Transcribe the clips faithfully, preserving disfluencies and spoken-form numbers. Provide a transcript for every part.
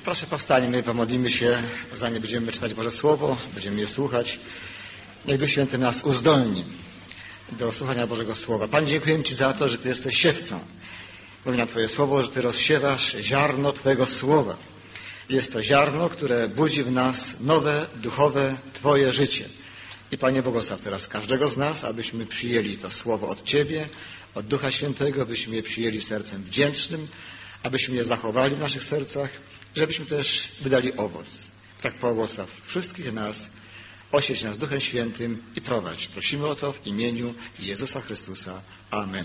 Proszę powstańmy, pomodlimy się, zanim będziemy czytać Boże Słowo, będziemy je słuchać. Niech Duch Święty nas uzdolni do słuchania Bożego Słowa. Panie, dziękujemy Ci za to, że Ty jesteś siewcą. Mówię na Twoje Słowo, że Ty rozsiewasz ziarno Twojego Słowa. Jest to ziarno, które budzi w nas nowe, duchowe Twoje życie. I Panie, błogosław teraz każdego z nas, abyśmy przyjęli to Słowo od Ciebie, od Ducha Świętego, abyśmy je przyjęli sercem wdzięcznym, abyśmy je zachowali w naszych sercach, żebyśmy też wydali owoc. Tak błogosław wszystkich nas, oświeć nas Duchem Świętym i prowadź. Prosimy o to w imieniu Jezusa Chrystusa. Amen.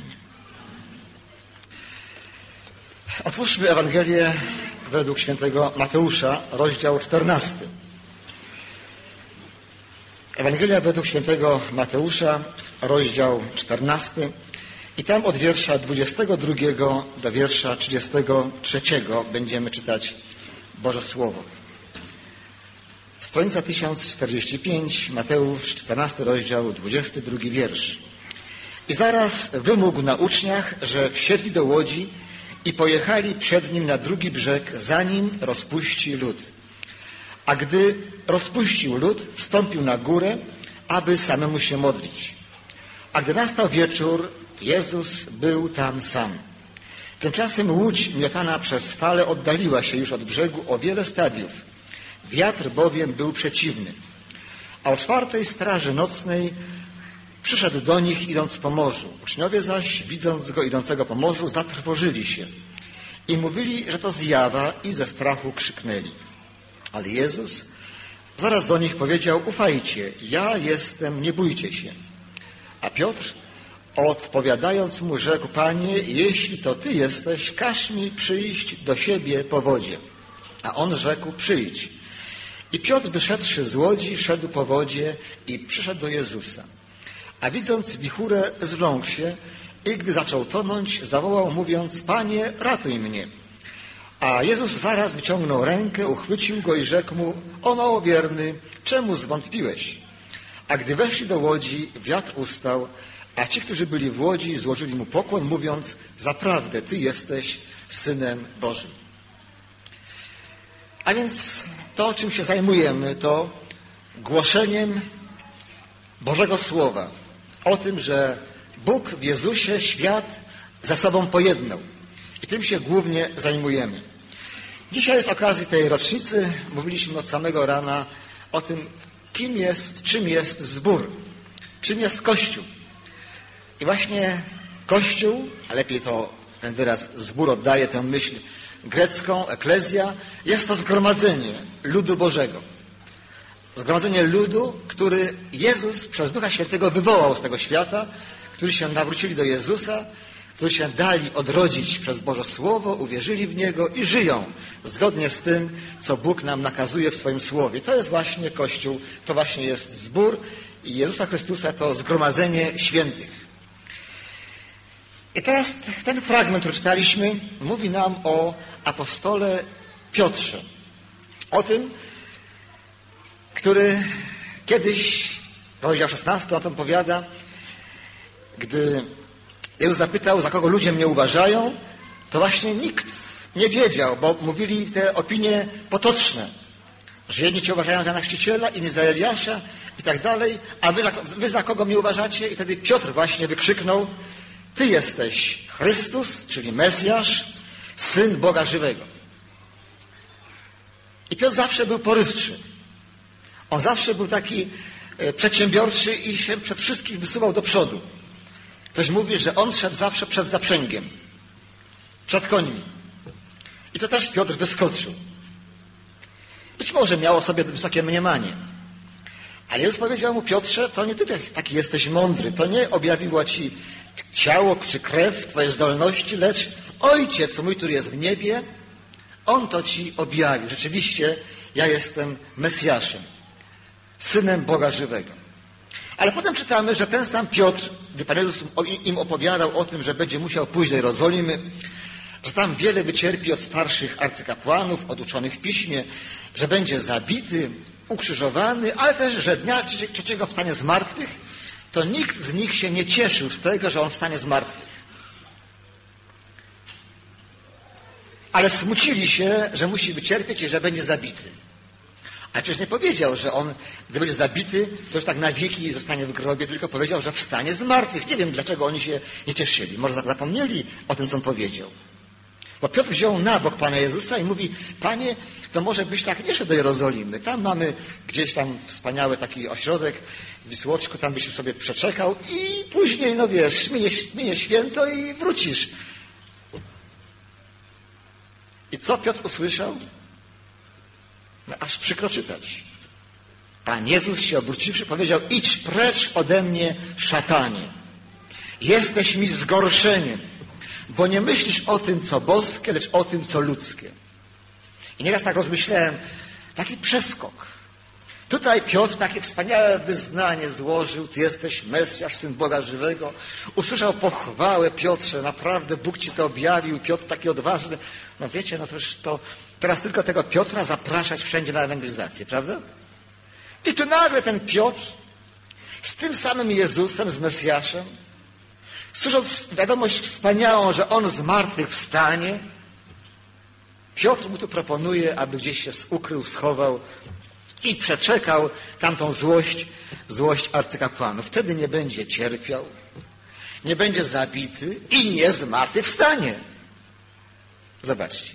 Otwórzmy Ewangelię według świętego Mateusza, rozdział czternasty. Ewangelia według świętego Mateusza, rozdział czternasty. I tam od wiersza dwudziestego drugiego do wiersza trzydziestego trzeciego będziemy czytać Boże Słowo. Stronica tysiąc czterdzieści pięć, Mateusz, czternasty rozdział, dwudziesty drugi wiersz. I zaraz wymógł na uczniach, że wsiedli do łodzi i pojechali przed nim na drugi brzeg, zanim rozpuści lud. A gdy rozpuścił lud, wstąpił na górę, aby samemu się modlić. A gdy nastał wieczór, Jezus był tam sam. Tymczasem łódź miotana przez fale oddaliła się już od brzegu o wiele stadiów. Wiatr bowiem był przeciwny. A o czwartej straży nocnej przyszedł do nich, idąc po morzu. Uczniowie zaś, widząc go idącego po morzu, zatrwożyli się i mówili, że to zjawa, i ze strachu krzyknęli. Ale Jezus zaraz do nich powiedział: ufajcie, ja jestem, nie bójcie się. A Piotr, odpowiadając mu, rzekł: Panie, jeśli to Ty jesteś, każ mi przyjść do siebie po wodzie. A on rzekł: przyjdź. I Piotr, wyszedłszy z łodzi, szedł po wodzie i przyszedł do Jezusa. A widząc wichurę, zląkł się i gdy zaczął tonąć, zawołał, mówiąc: Panie, ratuj mnie. A Jezus zaraz wyciągnął rękę, uchwycił go i rzekł mu: o małowierny, czemu zwątpiłeś? A gdy weszli do łodzi, wiatr ustał, a ci, którzy byli w łodzi, złożyli mu pokłon, mówiąc: zaprawdę Ty jesteś Synem Bożym. A więc to, czym się zajmujemy, to głoszeniem Bożego Słowa. O tym, że Bóg w Jezusie świat ze sobą pojednał. I tym się głównie zajmujemy. Dzisiaj z okazji tej rocznicy mówiliśmy od samego rana o tym, kim jest, czym jest zbór, czym jest Kościół. I właśnie Kościół, a lepiej to ten wyraz zbór oddaje tę myśl grecką, eklezja, jest to zgromadzenie ludu Bożego. Zgromadzenie ludu, który Jezus przez Ducha Świętego wywołał z tego świata, którzy się nawrócili do Jezusa, którzy się dali odrodzić przez Boże Słowo, uwierzyli w Niego i żyją zgodnie z tym, co Bóg nam nakazuje w swoim Słowie. To jest właśnie Kościół, to właśnie jest zbór i Jezusa Chrystusa to zgromadzenie świętych. I teraz ten fragment, który czytaliśmy, mówi nam o apostole Piotrze. O tym, który kiedyś, rozdział szesnasty o tym powiada, gdy Jezus zapytał, za kogo ludzie mnie uważają, to właśnie nikt nie wiedział, bo mówili te opinie potoczne, że jedni Cię uważają za chrzciciela, inni za Eliasza i tak dalej, a wy za, wy za kogo mnie uważacie? I wtedy Piotr właśnie wykrzyknął: Ty jesteś Chrystus, czyli Mesjasz, Syn Boga żywego. I Piotr zawsze był porywczy. On zawsze był taki przedsiębiorczy i się przed wszystkich wysuwał do przodu. Ktoś mówi, że on szedł zawsze przed zaprzęgiem, przed końmi. I to też Piotr wyskoczył. Być może miał o sobie wysokie mniemanie. Ale Jezus powiedział mu: Piotrze, to nie ty taki jesteś mądry, to nie objawiło ci ciało czy krew, twoje zdolności, lecz Ojciec mój, który jest w niebie, On to ci objawił. Rzeczywiście ja jestem Mesjaszem, Synem Boga żywego. Ale potem czytamy, że ten sam Piotr, gdy Pan Jezus im opowiadał o tym, że będzie musiał pójść do Jerozolimy, że tam wiele wycierpi od starszych arcykapłanów, od uczonych w piśmie, że będzie zabity, ukrzyżowany, ale też, że dnia trzeciego wstanie z martwych, to nikt z nich się nie cieszył z tego, że on wstanie z martwych. ale smucili się, że musi wycierpieć i że będzie zabity. Ale przecież nie powiedział, że on, gdy będzie zabity, to już tak na wieki zostanie w grobie, tylko powiedział, że wstanie z martwych. Nie wiem, dlaczego oni się nie cieszyli. Może zapomnieli o tym, co on powiedział. Bo Piotr wziął na bok Pana Jezusa i mówi: Panie, to może byś tak nie szedł do Jerozolimy. Tam mamy gdzieś tam wspaniały taki ośrodek w Wisłoczku, tam byś sobie przeczekał i później, no wiesz, minie, minie święto i wrócisz. I co Piotr usłyszał? No, aż przykro czytać. Pan Jezus się obróciwszy powiedział: idź precz ode mnie, szatanie. Jesteś mi zgorszeniem, bo nie myślisz o tym, co boskie, lecz o tym, co ludzkie. I nieraz tak rozmyślałem, taki przeskok. Tutaj Piotr takie wspaniałe wyznanie złożył: Ty jesteś Mesjasz, Syn Boga żywego. Usłyszał pochwałę: Piotrze, naprawdę Bóg Ci to objawił. Piotr taki odważny. No wiecie, no cóż, to teraz tylko tego Piotra zapraszać wszędzie na ewangelizację, prawda? I tu nagle ten Piotr z tym samym Jezusem, z Mesjaszem, słysząc wiadomość wspaniałą, że On z martwych wstanie, Piotr mu tu proponuje, aby gdzieś się ukrył, schował i przeczekał tamtą złość, złość arcykapłanów. Wtedy nie będzie cierpiał, nie będzie zabity i nie zmartwychwstanie. Zobaczcie.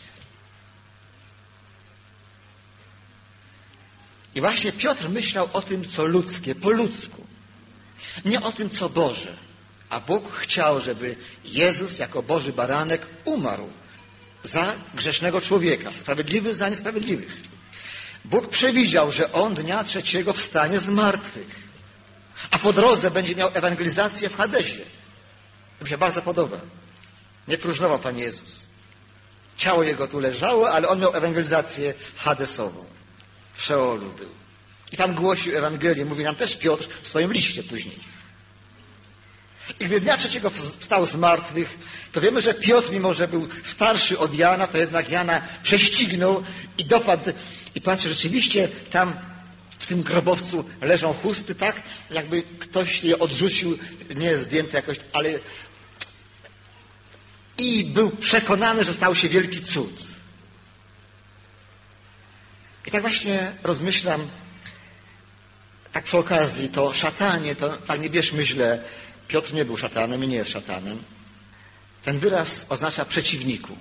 I właśnie Piotr myślał o tym, co ludzkie, po ludzku. Nie o tym, co Boże. A Bóg chciał, żeby Jezus jako Boży baranek umarł za grzesznego człowieka, sprawiedliwy za niesprawiedliwych. Bóg przewidział, że On dnia trzeciego wstanie z martwych, a po drodze będzie miał ewangelizację w Hadesie. To mi się bardzo podoba. Nie próżnował Pan Jezus. Ciało Jego tu leżało, ale On miał ewangelizację hadesową. W Szeolu był. I tam głosił Ewangelię. Mówi nam też Piotr w swoim liście później. I gdy dnia trzeciego wstał z martwych, to wiemy, że Piotr, mimo że był starszy od Jana, to jednak Jana prześcignął i dopadł. I patrzcie, rzeczywiście tam w tym grobowcu leżą chusty, tak? Jakby ktoś je odrzucił, nie zdjęte jakoś, ale i był przekonany, że stał się wielki cud. I tak właśnie rozmyślam, tak przy okazji, to szatanie, to tak nie bierzmy źle, Piotr nie był szatanem i nie jest szatanem. Ten wyraz oznacza przeciwniku.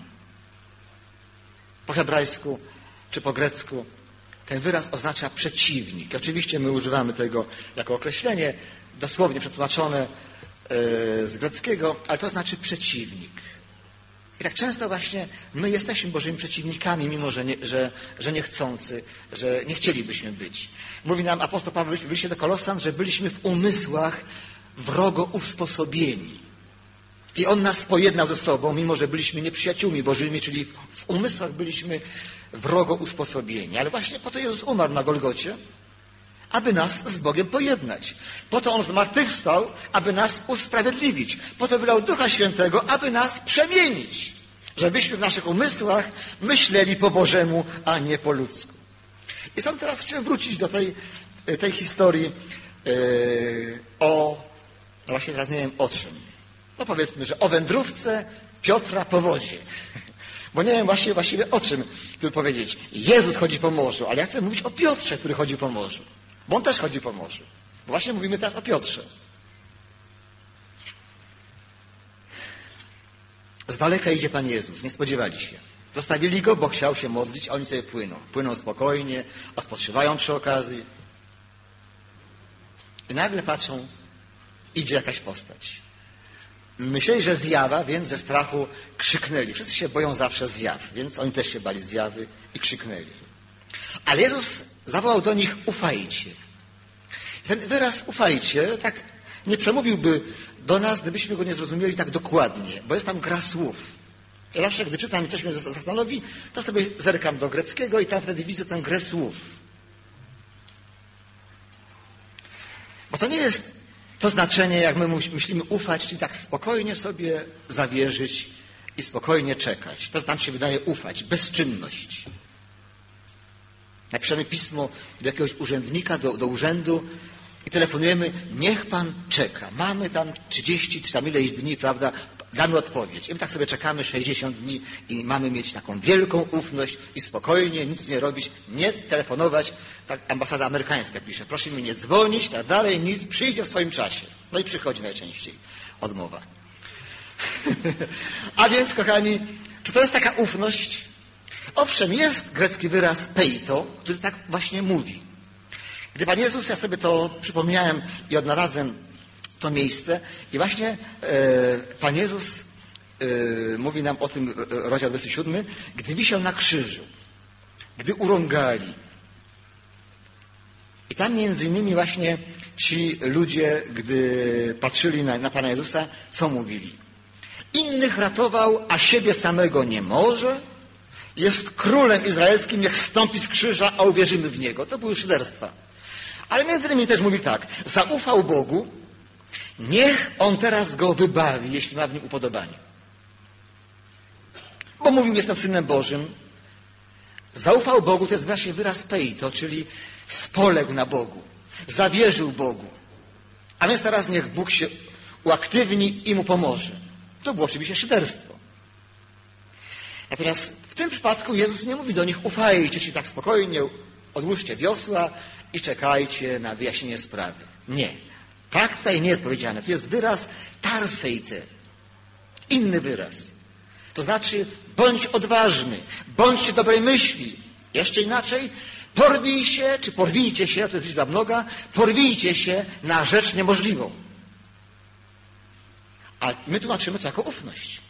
Po hebrajsku czy po grecku ten wyraz oznacza przeciwnik. Oczywiście my używamy tego jako określenie dosłownie przetłumaczone yy, z greckiego, ale to znaczy przeciwnik. I tak często właśnie my jesteśmy Bożymi przeciwnikami, mimo że, nie, że, że niechcący, że nie chcielibyśmy być. Mówi nam apostoł Paweł w liście do Kolosan, że byliśmy w umysłach wrogo usposobieni. I On nas pojednał ze sobą, mimo że byliśmy nieprzyjaciółmi Bożymi, czyli w umysłach byliśmy wrogo usposobieni. Ale właśnie po to Jezus umarł na Golgocie, aby nas z Bogiem pojednać. Po to On zmartwychwstał, aby nas usprawiedliwić. Po to wylał Ducha Świętego, aby nas przemienić. Żebyśmy w naszych umysłach myśleli po Bożemu, a nie po ludzku. I stąd teraz chciałem wrócić do tej, tej historii yy, o, no właśnie teraz nie wiem o czym. No powiedzmy, że o wędrówce Piotra po wodzie. Bo nie wiem właśnie właściwie o czym tu powiedzieć. Jezus chodzi po morzu, ale ja chcę mówić o Piotrze, który chodzi po morzu. Bo on też chodzi po morzu. Bo właśnie mówimy teraz o Piotrze. Z daleka idzie Pan Jezus, nie spodziewali się. Zostawili Go, bo chciał się modlić, a oni sobie płyną. Płyną spokojnie, odpoczywają przy okazji. I nagle patrzą, idzie jakaś postać. Myśleli, że zjawa, więc ze strachu krzyknęli. Wszyscy się boją zawsze zjaw, więc oni też się bali zjawy i krzyknęli. Ale Jezus zawołał do nich: ufajcie. Ten wyraz ufajcie tak nie przemówiłby do nas, gdybyśmy go nie zrozumieli tak dokładnie, bo jest tam gra słów. Ja zawsze, gdy czytam i coś mnie zastanowi, to sobie zerkam do greckiego i tam wtedy widzę tę grę słów. Bo to nie jest to znaczenie, jak my myślimy ufać, czyli tak spokojnie sobie zawierzyć i spokojnie czekać. To nam się wydaje ufać, bezczynność. Napiszemy pismo do jakiegoś urzędnika, do, do urzędu i telefonujemy: niech Pan czeka. Mamy tam trzydzieści czy tam ileś dni, prawda? damy odpowiedź. I my tak sobie czekamy sześćdziesiąt dni i mamy mieć taką wielką ufność i spokojnie, nic nie robić, nie telefonować. Tak ambasada amerykańska pisze, proszę mi nie dzwonić, tak dalej, nic, przyjdzie w swoim czasie. No i przychodzi najczęściej odmowa. A więc, kochani, czy to jest taka ufność? Owszem, jest grecki wyraz peito, który tak właśnie mówi. Gdy Pan Jezus, ja sobie to przypomniałem i odnalazłem to miejsce i właśnie e, Pan Jezus e, mówi nam o tym, rozdział dwudziesty siódmy, gdy wisiał na krzyżu, gdy urągali. I tam między innymi właśnie ci ludzie, gdy patrzyli na, na Pana Jezusa, co mówili? Innych ratował, a siebie samego nie może. Jest królem izraelskim, niech zstąpi z krzyża, a uwierzymy w Niego. To były szyderstwa. Ale między innymi też mówi tak, zaufał Bogu, niech On teraz go wybawi, jeśli ma w nim upodobanie. Bo mówił, jestem Synem Bożym. Zaufał Bogu, to jest właśnie wyraz peito, czyli spoległ na Bogu. Zawierzył Bogu. A więc teraz niech Bóg się uaktywni i mu pomoże. To było oczywiście szyderstwo. Natomiast w tym przypadku Jezus nie mówi do nich, ufajcie ci tak spokojnie, odłóżcie wiosła i czekajcie na wyjaśnienie sprawy. Nie. Tak tutaj nie jest powiedziane. To jest wyraz tarseite. Inny wyraz. To znaczy, bądź odważny, bądźcie dobrej myśli. Jeszcze inaczej, porwij się, czy porwijcie się, to jest liczba mnoga, porwijcie się na rzecz niemożliwą. A my tłumaczymy to jako ufność.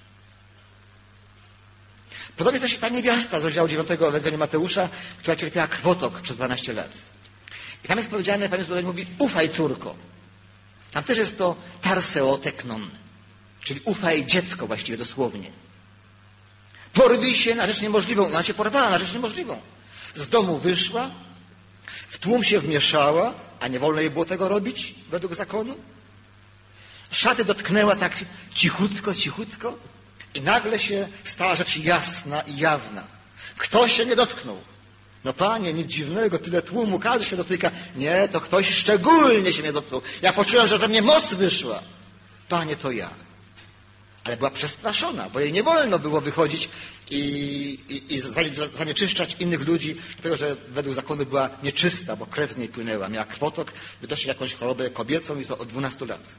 Podobnie też ta niewiasta z rozdziału dziewiątego Ewangelii Mateusza, która cierpiała krwotok przez dwanaście lat. I tam jest powiedziane, Pan Jezus mówi, ufaj córko. Tam też jest to tarseo teknon, czyli ufaj dziecko właściwie dosłownie. Porwij się na rzecz niemożliwą. Ona się porwała na rzecz niemożliwą. Z domu wyszła, w tłum się wmieszała, a nie wolno jej było tego robić według zakonu. Szaty dotknęła tak cichutko, cichutko i nagle się stała rzecz jasna i jawna. Kto się nie dotknął? No Panie, nic dziwnego, tyle tłumu, każdy się dotyka. Nie, to ktoś szczególnie się mnie dotknął. Ja poczułem, że ze mnie moc wyszła. Panie, to ja. Ale była przestraszona, bo jej nie wolno było wychodzić i, i, i zanieczyszczać innych ludzi, dlatego że według zakonu była nieczysta, bo krew z niej płynęła. Miała krwotok, wydoszła jakąś chorobę kobiecą i to od dwunastu lat.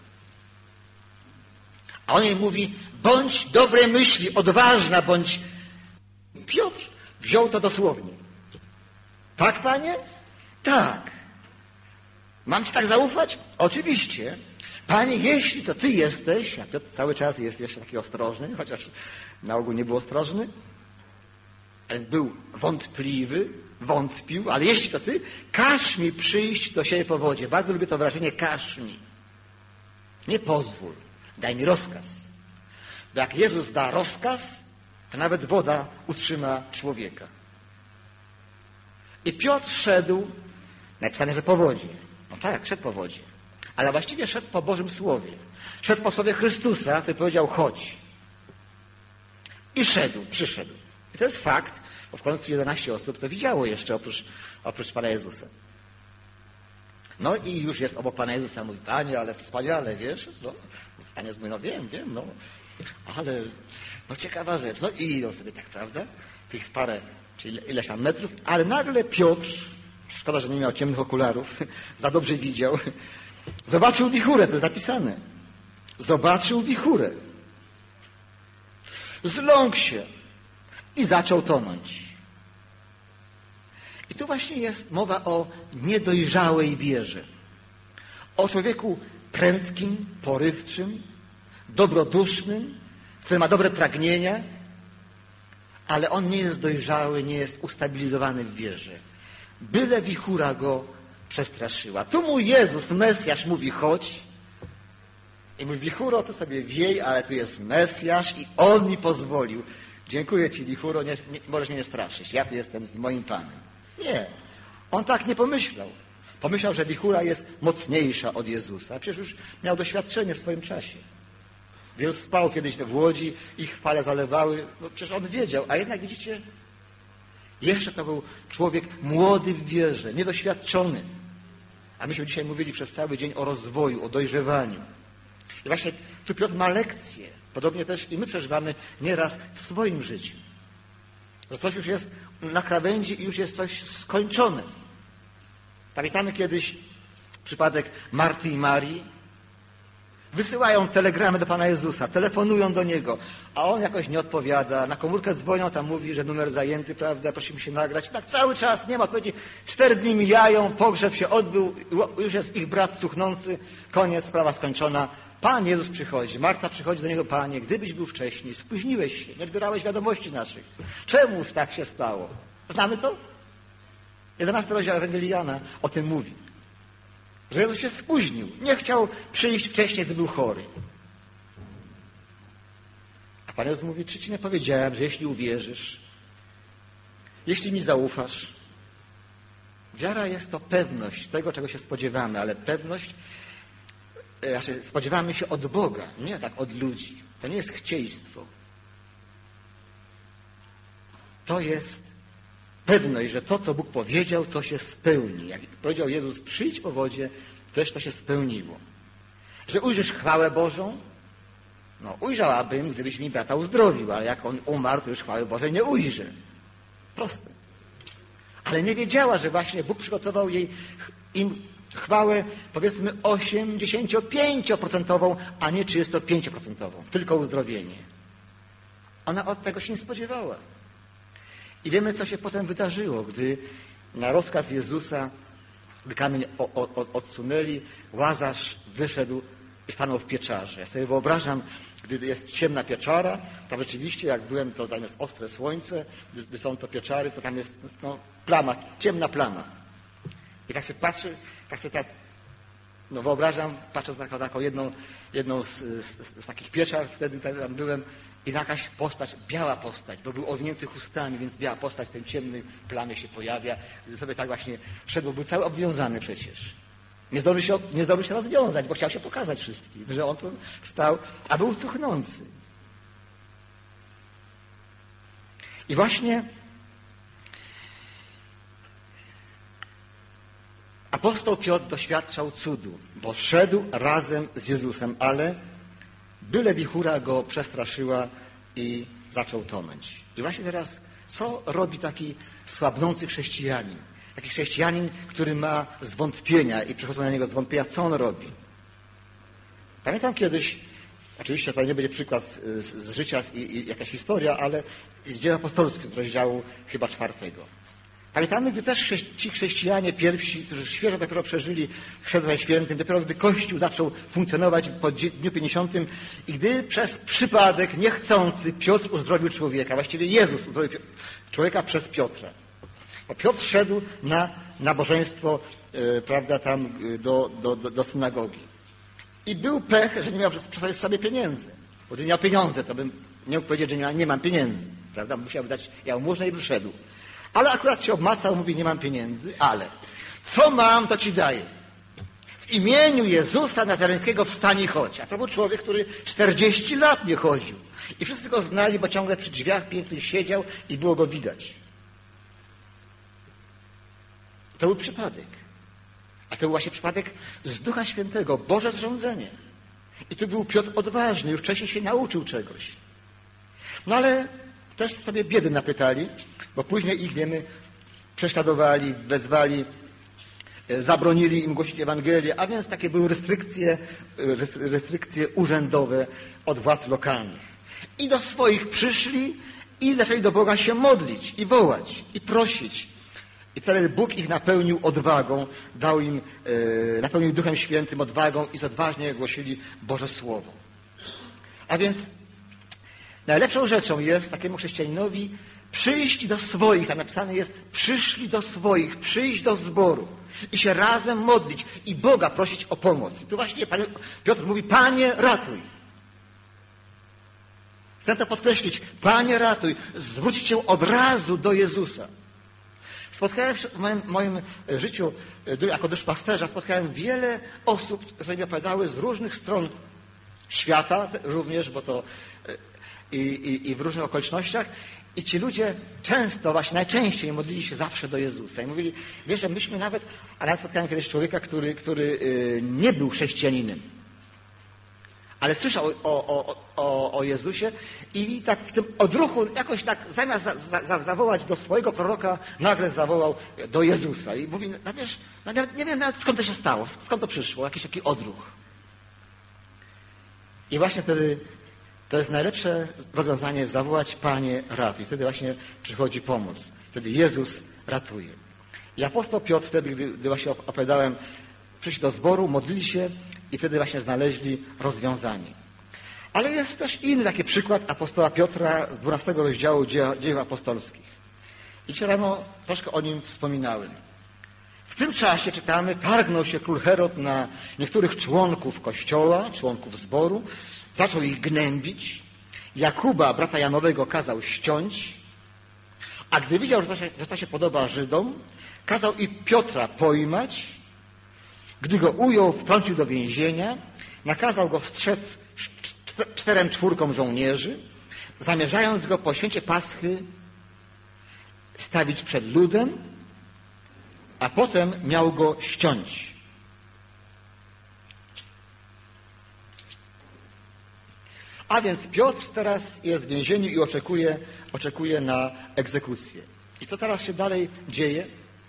A on jej mówi, bądź dobrej myśli, odważna, bądź... Piotr wziął to dosłownie. Tak, Panie? Tak. Mam Ci tak zaufać? Oczywiście. Panie, jeśli to Ty jesteś, a Piotr cały czas jest jeszcze taki ostrożny, chociaż na ogół nie był ostrożny, ale był wątpliwy, wątpił, ale jeśli to Ty, każ mi przyjść do siebie po wodzie. Bardzo lubię to wyrażenie, każ mi. Nie pozwól, daj mi rozkaz. Bo jak Jezus da rozkaz, to nawet woda utrzyma człowieka. I Piotr szedł, napisane, że po wodzie. No tak, szedł po wodzie. Ale właściwie szedł po Bożym Słowie. Szedł po Słowie Chrystusa, który powiedział, chodź. I szedł, przyszedł. I to jest fakt, bo w końcu jedenaście osób to widziało jeszcze oprócz, oprócz Pana Jezusa. No i już jest obok Pana Jezusa, mówi, Panie, ale wspaniale, wiesz? No, Pan Jezus mówi, no wiem, wiem, no. Ale, no ciekawa rzecz. No i idą sobie tak, prawda? Tych parę, czyli ileś tam metrów, ale nagle Piotr, szkoda, że nie miał ciemnych okularów, za dobrze widział, zobaczył wichurę, to jest napisane. Zobaczył wichurę. Zląkł się i zaczął tonąć. I tu właśnie jest mowa o niedojrzałej wierze. O człowieku prędkim, porywczym, dobrodusznym, który ma dobre pragnienia, ale on nie jest dojrzały, nie jest ustabilizowany w wierze. Byle wichura go przestraszyła. Tu mu Jezus, Mesjasz, mówi chodź. I mówi, wichuro, ty sobie wiej, ale tu jest Mesjasz i On mi pozwolił. Dziękuję Ci, wichuro, nie, nie, możesz mnie nie straszyć. Ja tu jestem z moim Panem. Nie. On tak nie pomyślał. Pomyślał, że wichura jest mocniejsza od Jezusa. Przecież już miał doświadczenie w swoim czasie. Wielu spał kiedyś w łodzi, ich fale zalewały. No przecież on wiedział, a jednak widzicie, jeszcze to był człowiek młody w wierze, niedoświadczony. A myśmy dzisiaj mówili przez cały dzień o rozwoju, o dojrzewaniu. I właśnie tu Piotr ma lekcję. Podobnie też i my przeżywamy nieraz w swoim życiu. Że coś już jest na krawędzi i już jest coś skończone. Pamiętamy kiedyś przypadek Marty i Marii. Wysyłają telegramy do Pana Jezusa, telefonują do Niego, a On jakoś nie odpowiada. Na komórkę dzwonią, tam mówi, że numer zajęty, prawda, prosimy się nagrać. I tak cały czas nie ma odpowiedzi. Cztery dni mijają, pogrzeb się odbył, już jest ich brat cuchnący, koniec, sprawa skończona. Pan Jezus przychodzi, Marta przychodzi do Niego, Panie, gdybyś był wcześniej, spóźniłeś się, nie odbierałeś wiadomości naszych. Czemuż tak się stało? Znamy to? jedenasty rozdział Ewangelii Jana o tym mówi. Że Jezus się spóźnił. Nie chciał przyjść wcześniej, gdy był chory. A Pan Jezus mówi, czy Ci nie powiedziałem, że jeśli uwierzysz, jeśli mi zaufasz, wiara jest to pewność tego, czego się spodziewamy, ale pewność, znaczy spodziewamy się od Boga, nie tak od ludzi. To nie jest chcieństwo. To jest pewność, że to, co Bóg powiedział, to się spełni. Jak powiedział Jezus, przyjdź po wodzie, też to się spełniło. Że ujrzysz chwałę Bożą? No, ujrzałabym, gdybyś mi brata uzdrowił, ale jak on umarł, to już chwały Bożej nie ujrzę. Proste. Ale nie wiedziała, że właśnie Bóg przygotował jej im chwałę, powiedzmy, osiemdziesiąt pięć procent, a nie trzydzieści pięć procent. Tylko uzdrowienie. Ona od tego się nie spodziewała. I wiemy, co się potem wydarzyło, gdy na rozkaz Jezusa, gdy kamień o, o, odsunęli, Łazarz wyszedł i stanął w pieczarze. Ja sobie wyobrażam, gdy jest ciemna pieczara, to rzeczywiście, jak byłem, to tam jest ostre słońce, gdy, gdy są to pieczary, to tam jest no, plama, ciemna plama. I tak się patrzy, tak się tak, no wyobrażam, patrząc na taką jedną, jedną z, z, z takich pieczar, wtedy tam byłem, i jakaś postać, biała postać, bo był owinięty chustami, więc biała postać w tej ciemnej plamie się pojawia. Gdy sobie tak właśnie szedł, był cały obwiązany przecież. Nie zdążył się, nie zdążył się rozwiązać, bo chciał się pokazać wszystkim, że on tu wstał, a był cuchnący. I właśnie apostoł Piotr doświadczał cudu, bo szedł razem z Jezusem, ale byle wichura go przestraszyła i zaczął tonąć. I właśnie teraz, co robi taki słabnący chrześcijanin? Taki chrześcijanin, który ma zwątpienia i przychodzą na niego zwątpienia, co on robi? Pamiętam kiedyś, oczywiście to nie będzie przykład z, z życia i, i jakaś historia, ale z dzieł apostolskich, z rozdziału chyba czwartego. Pamiętamy, gdy też ci chrześcijanie pierwsi, którzy świeżo dopiero przeżyli chrzest we Świętym, dopiero gdy Kościół zaczął funkcjonować po dniu pięćdziesiątym i gdy przez przypadek niechcący Piotr uzdrowił człowieka, właściwie Jezus uzdrowił człowieka przez Piotra. Bo Piotr szedł na nabożeństwo, e, prawda, tam do, do, do, do synagogi. I był pech, że nie miał przy sobie, sobie pieniędzy. Bo gdyby miał pieniądze, to bym nie mógł powiedzieć, że nie, ma, nie mam pieniędzy. Prawda? Musiał dać jałmużnę i wyszedł. Ale akurat się obmacał, mówi, nie mam pieniędzy, ale co mam, to ci daję. W imieniu Jezusa Nazareńskiego wstań i chodź. A to był człowiek, który czterdzieści lat nie chodził. I wszyscy go znali, bo ciągle przy drzwiach pięknych siedział i było go widać. To był przypadek. A to był właśnie przypadek z Ducha Świętego, Boże zrządzenie. I tu był Piotr odważny, już wcześniej się nauczył czegoś. No ale też sobie biedy napytali, bo później ich, wiemy, prześladowali, wezwali, zabronili im głosić Ewangelię, a więc takie były restrykcje, restrykcje urzędowe od władz lokalnych. I do swoich przyszli i zaczęli do Boga się modlić i wołać i prosić. I wtedy Bóg ich napełnił odwagą, dał im, e, napełnił Duchem Świętym odwagą i odważnie głosili Boże Słowo. A więc najlepszą rzeczą jest takiemu chrześcijaninowi przyjść do swoich, tam napisane jest, przyszli do swoich, przyjść do zboru i się razem modlić i Boga prosić o pomoc. I tu właśnie Pan Piotr mówi, Panie, ratuj. Chcę to podkreślić, Panie, ratuj. Zwrócić się od razu do Jezusa. Spotkałem w moim, moim życiu jako duszpasterza, spotkałem wiele osób, które mi opowiadały z różnych stron świata, również, bo to i, i, i w różnych okolicznościach. I ci ludzie często, właśnie najczęściej modlili się zawsze do Jezusa. I mówili, wiesz, że myśmy nawet, a nawet spotkałem kiedyś człowieka, który, który nie był chrześcijaninem. ale słyszał o, o, o, o Jezusie i tak w tym odruchu jakoś tak zamiast za, za, zawołać do swojego proroka, nagle zawołał do Jezusa i mówi, no wiesz, no nie wiem nawet skąd to się stało, skąd to przyszło, jakiś taki odruch. I właśnie wtedy to jest najlepsze rozwiązanie, zawołać Panie ratuj. Wtedy właśnie przychodzi pomoc. Wtedy Jezus ratuje. I apostoł Piotr wtedy, gdy, gdy właśnie opowiadałem, przyszli do zboru, modlili się i wtedy właśnie znaleźli rozwiązanie. Ale jest też inny taki przykład apostoła Piotra z dwunastego rozdziału Dziejów Apostolskich. I dzisiaj rano troszkę o nim wspominałem. W tym czasie, czytamy, targnął się król Herod na niektórych członków kościoła, członków zboru, zaczął ich gnębić. Jakuba, brata Janowego, kazał ściąć, a gdy widział, że to się, że to się podoba Żydom, kazał i Piotra pojmać. Gdy go ujął, wtrącił do więzienia, nakazał go strzec czterem czwórkom żołnierzy, zamierzając go po święcie Paschy stawić przed ludem, a potem miał go ściąć. A więc Piotr teraz jest w więzieniu i oczekuje, oczekuje na egzekucję. I co teraz się dalej dzieje?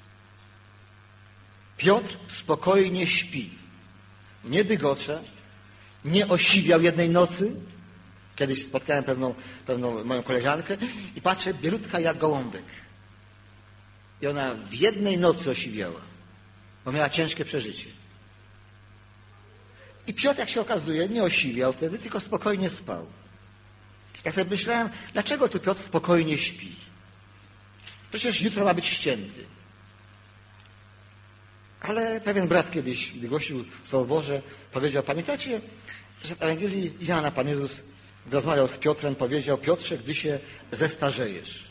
Piotr spokojnie śpi. Nie dygocze, nie osiwiał jednej nocy. Kiedyś spotkałem pewną, pewną moją koleżankę i patrzę, bielutka jak gołąbek. I ona w jednej nocy osiwiała, bo miała ciężkie przeżycie. I Piotr, jak się okazuje, nie osiwiał wtedy, tylko spokojnie spał. Ja sobie myślałem, dlaczego tu Piotr spokojnie śpi? Przecież jutro ma być ścięty. Ale pewien brat kiedyś, gdy głosił Słowo Boże, powiedział, pamiętacie, że w Ewangelii Jana Pan Jezus, gdy rozmawiał z Piotrem, powiedział, Piotrze, gdy się zestarzejesz,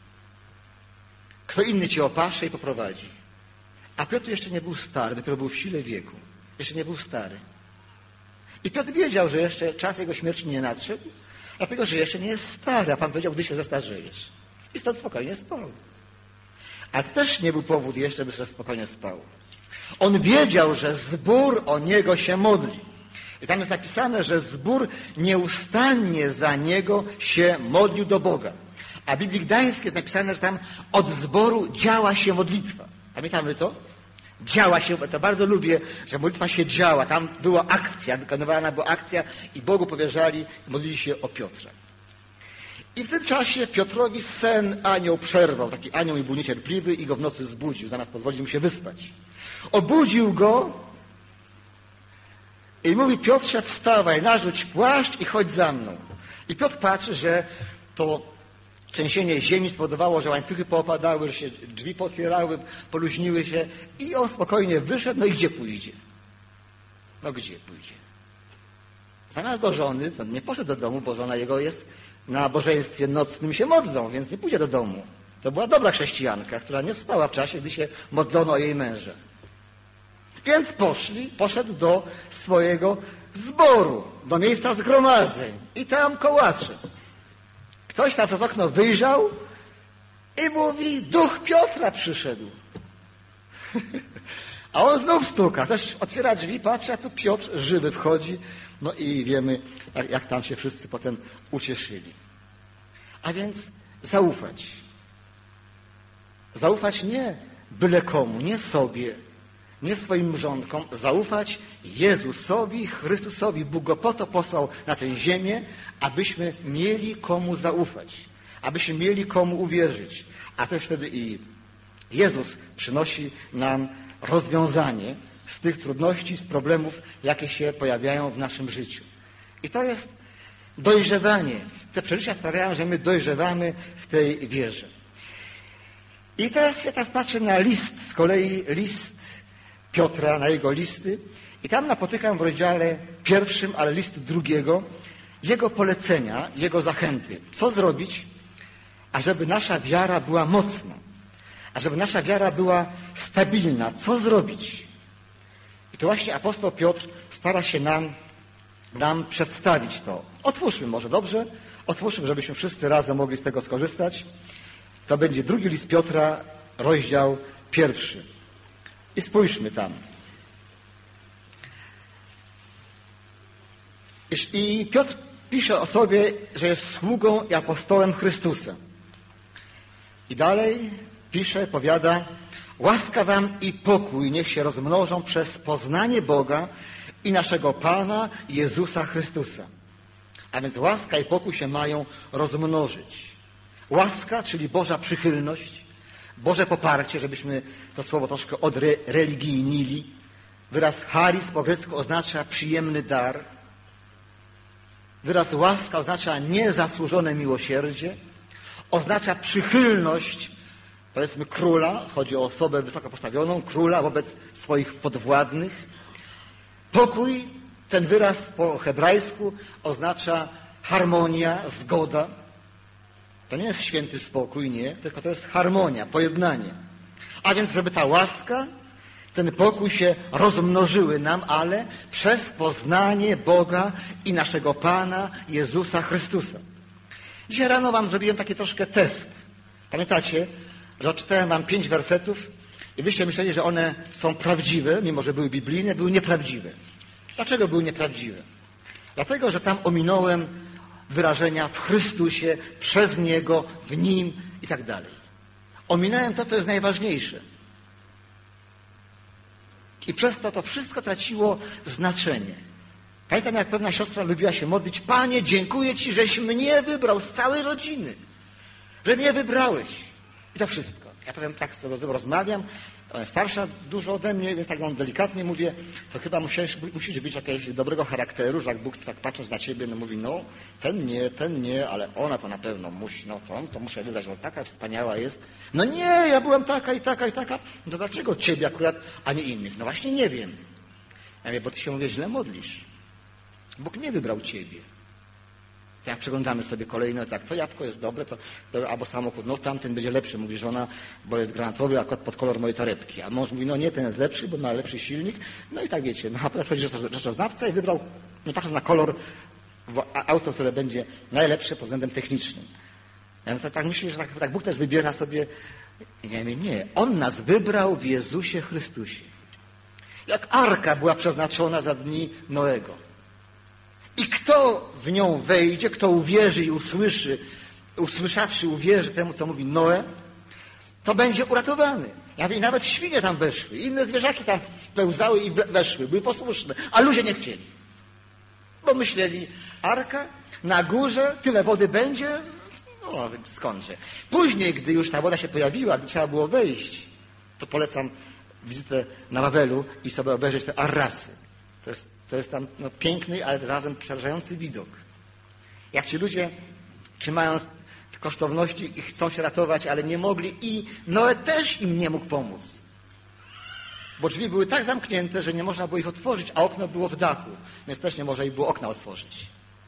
kto inny cię opasze i poprowadzi. A Piotr jeszcze nie był stary, dopiero był w sile wieku. Jeszcze nie był stary. I Piotr wiedział, że jeszcze czas jego śmierci nie nadszedł, dlatego, że jeszcze nie jest stary, a Pan powiedział, gdy się zestarzejesz. I stąd spokojnie spał. A też nie był powód jeszcze, by się spokojnie spał. On wiedział, że zbór o niego się modli. I tam jest napisane, że zbór nieustannie za niego się modlił do Boga. A w Biblii Gdańskiej jest napisane, że tam od zboru działa się modlitwa. Pamiętamy to? Działa się, to bardzo lubię, że modlitwa się działa. Tam była akcja, wykonywana była akcja i Bogu powierzali, modlili się o Piotra. I w tym czasie Piotrowi sen anioł przerwał. Taki anioł i był niecierpliwy i go w nocy zbudził, zamiast pozwolić mu się wyspać. Obudził go i mówi, Piotrze, wstawaj, narzuć płaszcz i chodź za mną. I Piotr patrzy, że to trzęsienie ziemi spowodowało, że łańcuchy poopadały, że się drzwi pootwierały, poluźniły się i on spokojnie wyszedł. No i gdzie pójdzie? No gdzie pójdzie? Zamiast do żony, to nie poszedł do domu, bo żona jego jest na nabożeństwie nocnym, się modlą, więc nie pójdzie do domu. To była dobra chrześcijanka, która nie spała w czasie, gdy się modlono o jej męża. Więc poszli, poszedł do swojego zboru, do miejsca zgromadzeń i tam kołacze. Ktoś tam przez okno wyjrzał i mówi, duch Piotra przyszedł. A on znów stuka, też otwiera drzwi, patrzy, a tu Piotr żywy wchodzi. No i wiemy, jak, jak tam się wszyscy potem ucieszyli. A więc zaufać. Zaufać nie byle komu, nie sobie, nie swoim mrzonkom. Zaufać Jezusowi, Chrystusowi. Bóg go po to posłał na tę ziemię, abyśmy mieli komu zaufać, abyśmy mieli komu uwierzyć. A też wtedy i Jezus przynosi nam rozwiązanie z tych trudności, z problemów, jakie się pojawiają w naszym życiu. I to jest dojrzewanie. Te przeżycia sprawiają, że my dojrzewamy w tej wierze. I teraz ja teraz patrzę na list, z kolei list Piotra, na jego listy i tam napotykam w rozdziale pierwszym, ale listu drugiego, jego polecenia, jego zachęty. Co zrobić, ażeby nasza wiara była mocna, ażeby nasza wiara była stabilna. Co zrobić? I to właśnie apostoł Piotr stara się nam, nam przedstawić to. Otwórzmy może, dobrze? Otwórzmy, żebyśmy wszyscy razem mogli z tego skorzystać. To będzie drugi list Piotra, rozdział pierwszy. I spójrzmy tam. I Piotr pisze o sobie, że jest sługą i apostołem Chrystusa. I dalej pisze, powiada: łaska wam i pokój niech się rozmnożą przez poznanie Boga i naszego Pana Jezusa Chrystusa. A więc łaska i pokój się mają rozmnożyć. Łaska, czyli Boża przychylność, Boże poparcie, żebyśmy to słowo troszkę odreligijnili. Wyraz charis po grecku oznacza przyjemny dar. Wyraz łaska oznacza niezasłużone miłosierdzie. Oznacza przychylność, powiedzmy, króla. Chodzi o osobę wysoko postawioną, króla wobec swoich podwładnych. Pokój, ten wyraz po hebrajsku oznacza harmonia, zgoda. To nie jest święty spokój, nie, tylko to jest harmonia, pojednanie. A więc, żeby ta łaska, ten pokój się rozmnożyły nam, ale przez poznanie Boga i naszego Pana Jezusa Chrystusa. Dzisiaj rano wam zrobiłem taki troszkę test. Pamiętacie, że odczytałem wam pięć wersetów i wyście myśleli, że one są prawdziwe, mimo że były biblijne, były nieprawdziwe. Dlaczego były nieprawdziwe? Dlatego, że tam ominąłem wyrażenia w Chrystusie, przez Niego, w Nim i tak dalej. Ominąłem to, co jest najważniejsze. I przez to to wszystko traciło znaczenie. Pamiętam, jak pewna siostra lubiła się modlić: Panie, dziękuję Ci, żeś mnie wybrał z całej rodziny. Że mnie wybrałeś. I to wszystko. Ja potem tak z tego rozmawiam. Ona jest starsza dużo ode mnie, więc tak wam delikatnie mówię, to chyba musisz, musisz być jakiegoś dobrego charakteru, że jak Bóg tak patrząc na ciebie, no mówi, no ten nie, ten nie, ale ona to na pewno musi, no to on to muszę wybrać, bo taka wspaniała jest. No nie, ja byłam taka i taka i taka. No to dlaczego ciebie akurat, a nie innych? No właśnie nie wiem. Ja mówię, bo ty się, mówię, źle modlisz. Bóg nie wybrał ciebie. Jak przeglądamy sobie kolejno, tak, to jabłko jest dobre, to, to albo samochód, no tamten będzie lepszy, mówi żona, bo jest granatowy, akurat pod kolor mojej torebki. A mąż mówi, no nie, ten jest lepszy, bo ma lepszy silnik. No i tak wiecie, no a potem przychodzi rzeczoznawca i wybrał, nie patrząc na kolor, auto, które będzie najlepsze pod względem technicznym. Ja to tak myślę, że tak, tak Bóg też wybiera sobie. Ja mówię, nie, On nas wybrał w Jezusie Chrystusie. Jak arka była przeznaczona za dni Noego. I kto w nią wejdzie, kto uwierzy i usłyszy, usłyszawszy, uwierzy temu, co mówi Noe, to będzie uratowany. Ja mówię, nawet świnie tam weszły, inne zwierzaki tam wpełzały i weszły, były posłuszne, a ludzie nie chcieli. Bo myśleli, arka, na górze tyle wody będzie, no skądże. Później, gdy już ta woda się pojawiła, gdy trzeba było wejść, to polecam wizytę na Wawelu i sobie obejrzeć te arrasy. To jest To jest tam no, piękny, ale razem przerażający widok. Jak ci ludzie trzymają kosztowności i chcą się ratować, ale nie mogli i Noe też im nie mógł pomóc. Bo drzwi były tak zamknięte, że nie można było ich otworzyć, a okno było w dachu, więc też nie można ich było okna otworzyć.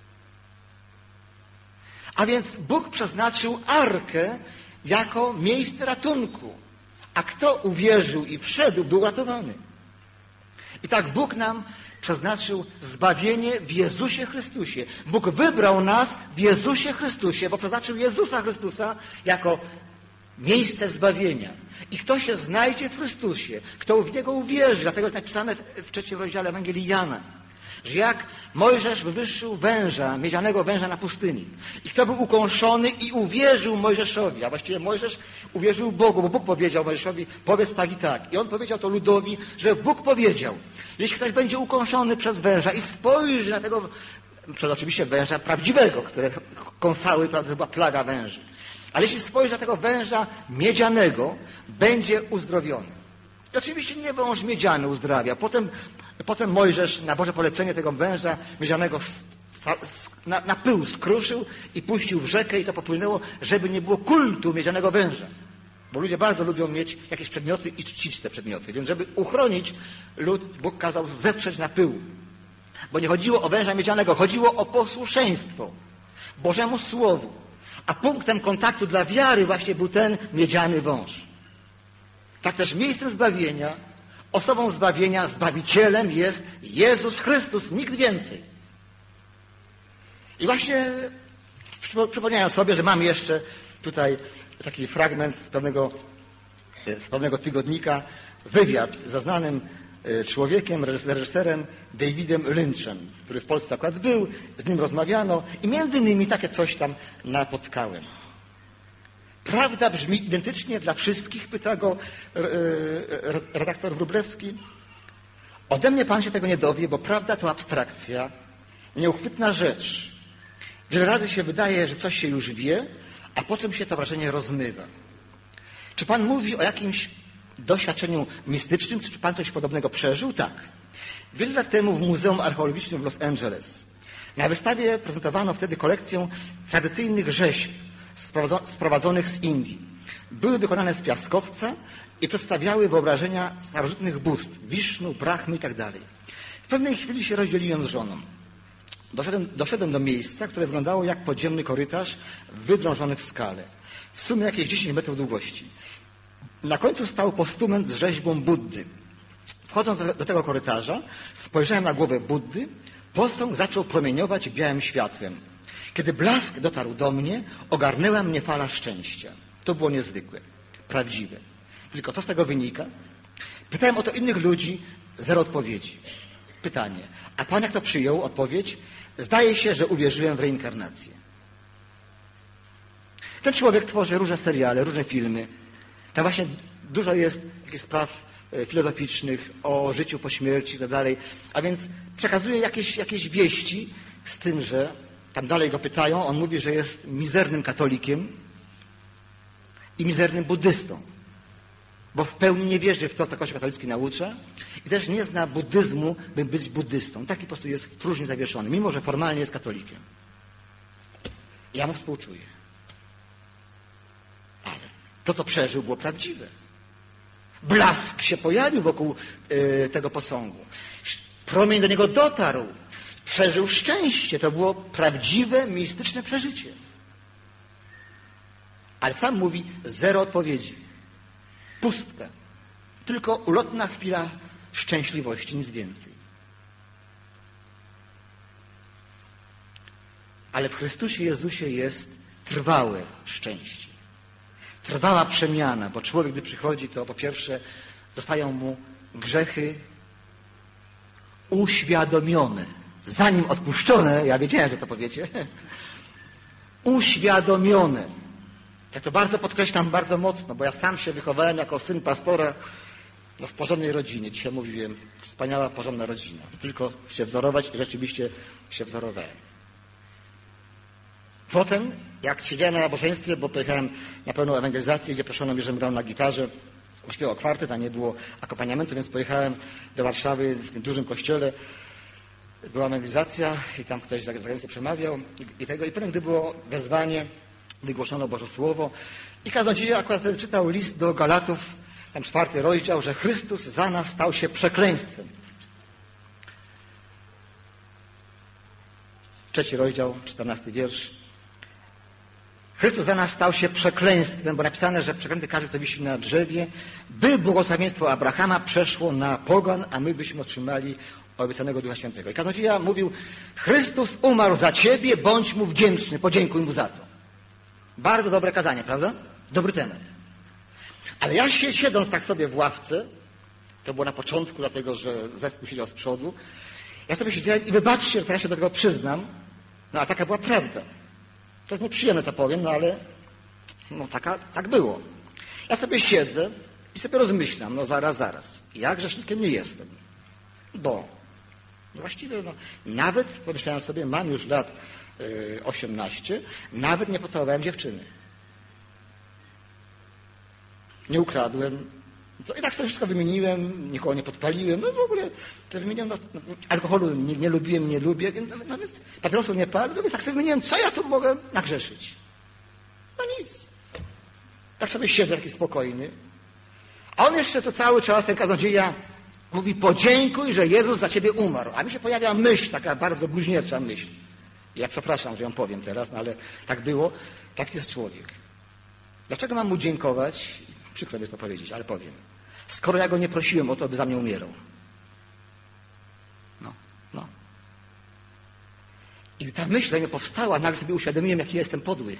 A więc Bóg przeznaczył arkę jako miejsce ratunku. A kto uwierzył i wszedł, był ratowany. I tak Bóg nam przeznaczył zbawienie w Jezusie Chrystusie. Bóg wybrał nas w Jezusie Chrystusie, bo przeznaczył Jezusa Chrystusa jako miejsce zbawienia. I kto się znajdzie w Chrystusie, kto w Niego uwierzy, dlatego jest napisane w trzecim rozdziale Ewangelii Jana, że jak Mojżesz wywyższył węża, miedzianego węża na pustyni. I kto był ukąszony i uwierzył Mojżeszowi, a właściwie Mojżesz uwierzył Bogu, bo Bóg powiedział Mojżeszowi, powiedz tak i tak. I on powiedział to ludowi, że Bóg powiedział, jeśli ktoś będzie ukąszony przez węża i spojrzy na tego, przez oczywiście węża prawdziwego, które kąsały, prawda, to była plaga węży. Ale jeśli spojrzy na tego węża miedzianego, będzie uzdrowiony. I oczywiście nie wąż miedziany uzdrawia. Potem, potem Mojżesz na Boże polecenie tego węża miedzianego na, na pył skruszył i puścił w rzekę i to popłynęło, żeby nie było kultu miedzianego węża. Bo ludzie bardzo lubią mieć jakieś przedmioty i czcić te przedmioty. Więc żeby uchronić lud, Bóg kazał zetrzeć na pył. Bo nie chodziło o węża miedzianego, chodziło o posłuszeństwo Bożemu Słowu. A punktem kontaktu dla wiary właśnie był ten miedziany wąż. Tak też miejscem zbawienia, osobą zbawienia, Zbawicielem jest Jezus Chrystus, nikt więcej. I właśnie przypomniałem sobie, że mam jeszcze tutaj taki fragment z pewnego, z pewnego tygodnika, wywiad ze znanym człowiekiem, reżyserem Davidem Lynchem, który w Polsce akurat był, z nim rozmawiano i między innymi takie coś tam napotkałem. Prawda brzmi identycznie dla wszystkich, pyta go redaktor Wróblewski. Ode mnie pan się tego nie dowie, bo prawda to abstrakcja, nieuchwytna rzecz. Wiele razy się wydaje, że coś się już wie, a po czym się to wrażenie rozmywa. Czy pan mówi o jakimś doświadczeniu mistycznym, czy pan coś podobnego przeżył? Tak. Wiele lat temu w Muzeum Archeologicznym w Los Angeles na wystawie prezentowano wtedy kolekcję tradycyjnych rzeźb sprowadzonych z Indii. Były wykonane z piaskowca i przedstawiały wyobrażenia starożytnych bóstw, Wisznu, Brahmy i tak dalej. W pewnej chwili się rozdzieliłem z żoną. Doszedłem, doszedłem do miejsca, które wyglądało jak podziemny korytarz wydrążony w skale. W sumie jakieś dziesięć metrów długości. Na końcu stał postument z rzeźbą Buddy. Wchodząc do, do tego korytarza, spojrzałem na głowę Buddy, posąg zaczął promieniować białym światłem. Kiedy blask dotarł do mnie, ogarnęła mnie fala szczęścia. To było niezwykłe, prawdziwe. Tylko co z tego wynika? Pytałem o to innych ludzi, zero odpowiedzi. Pytanie, a pan jak to przyjął? Odpowiedź, zdaje się, że uwierzyłem w reinkarnację. Ten człowiek tworzy różne seriale, różne filmy. Tam właśnie dużo jest takich spraw filozoficznych o życiu po śmierci i tak dalej. A więc przekazuje jakieś, jakieś wieści z tym, że tam dalej go pytają, on mówi, że jest mizernym katolikiem i mizernym buddystą. Bo w pełni nie wierzy w to, co Kościół katolicki naucza i też nie zna buddyzmu, by być buddystą. Taki po prostu jest w próżni zawieszony, mimo że formalnie jest katolikiem. Ja mu współczuję. Ale to, co przeżył, było prawdziwe. Blask się pojawił wokół y, tego posągu. Promień do niego dotarł. Przeżył szczęście. To było prawdziwe, mistyczne przeżycie. Ale sam mówi, zero odpowiedzi. Pustka. Tylko ulotna chwila szczęśliwości, nic więcej. Ale w Chrystusie Jezusie jest trwałe szczęście. Trwała przemiana, bo człowiek, gdy przychodzi, to po pierwsze zostają mu grzechy uświadomione. Zanim odpuszczone, ja wiedziałem, że to powiecie, uświadomione. Ja to bardzo podkreślam, bardzo mocno, bo ja sam się wychowałem jako syn pastora no, w porządnej rodzinie. Dzisiaj mówiłem, wspaniała, porządna rodzina. Tylko się wzorować i rzeczywiście się wzorowałem. Potem, jak siedziałem na nabożeństwie, bo pojechałem na pełną ewangelizację, gdzie proszono mnie, żebym grał na gitarze, śpiewał kwartet, a nie było akompaniamentu, więc pojechałem do Warszawy w tym dużym kościele. Była ewangelizacja i tam ktoś z zagranicy przemawiał i, i tego. I potem, gdy było wezwanie, wygłoszono Boże Słowo i kaznodzieja akurat wtedy czytał list do Galatów, tam czwarty rozdział, że Chrystus za nas stał się przekleństwem. Trzeci rozdział, czternasty wiersz. Chrystus za nas stał się przekleństwem, bo napisane, że przeklęty każdy, kto wisi na drzewie, by błogosławieństwo Abrahama przeszło na pogan, a my byśmy otrzymali obiecanego Ducha Świętego. I kaznodzieja mówił, Chrystus umarł za ciebie, bądź mu wdzięczny, podziękuj mu za to. Bardzo dobre kazanie, prawda? Dobry temat. Ale ja się, siedząc tak sobie w ławce, to było na początku, dlatego że zespół siedział z przodu, ja sobie siedziałem i wybaczcie, że teraz się do tego przyznam, no a taka była prawda. To jest nieprzyjemne, co powiem, no ale no taka, tak było. Ja sobie siedzę i sobie rozmyślam, no zaraz, zaraz, ja grzesznikiem nie jestem. Bo właściwie no, nawet, pomyślałem sobie, mam już lat y, osiemnaście, nawet nie pocałowałem dziewczyny. Nie ukradłem. To i tak sobie wszystko wymieniłem, nikogo nie podpaliłem, no w ogóle to wymieniłem, no, no, alkoholu nie, nie lubiłem, nie lubię, więc nawet, nawet papierosów nie palę, no tak sobie wymieniłem, co ja tu mogę nagrzeszyć. No nic. Tak sobie siedzę taki spokojny. A on jeszcze to cały czas, ten kaznodzieja, mówi, podziękuj, że Jezus za ciebie umarł. A mi się pojawia myśl, taka bardzo bluźniercza myśl. Ja przepraszam, że ją powiem teraz, no ale tak było, tak jest człowiek. Dlaczego mam mu dziękować? Przykro mi jest to powiedzieć, ale powiem. Skoro ja go nie prosiłem o to, by za mnie umierał. No, no. I gdy ta myśl mnie powstała, nagle sobie uświadomiłem, jaki jestem podły.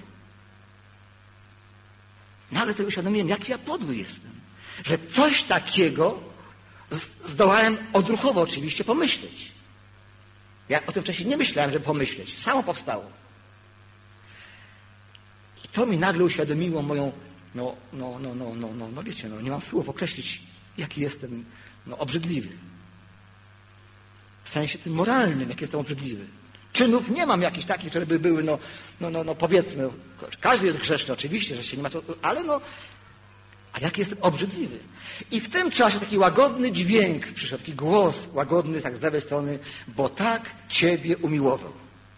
Nagle sobie uświadomiłem, jaki ja podły jestem. Że coś takiego zdołałem odruchowo oczywiście pomyśleć. Ja o tym wcześniej nie myślałem, żeby pomyśleć. Samo powstało. I to mi nagle uświadomiło moją, no, no, no, no, no, no, no wiecie, no, nie mam słów określić, jaki jestem, no, obrzydliwy. W sensie tym moralnym, jak jestem obrzydliwy. Czynów nie mam jakichś takich, które by były, no, no, no, no powiedzmy, każdy jest grzeszny oczywiście, że się nie ma co, ale no, a jaki jestem obrzydliwy. I w tym czasie taki łagodny dźwięk przyszedł, taki głos łagodny, tak z lewej strony, bo tak Ciebie umiłował.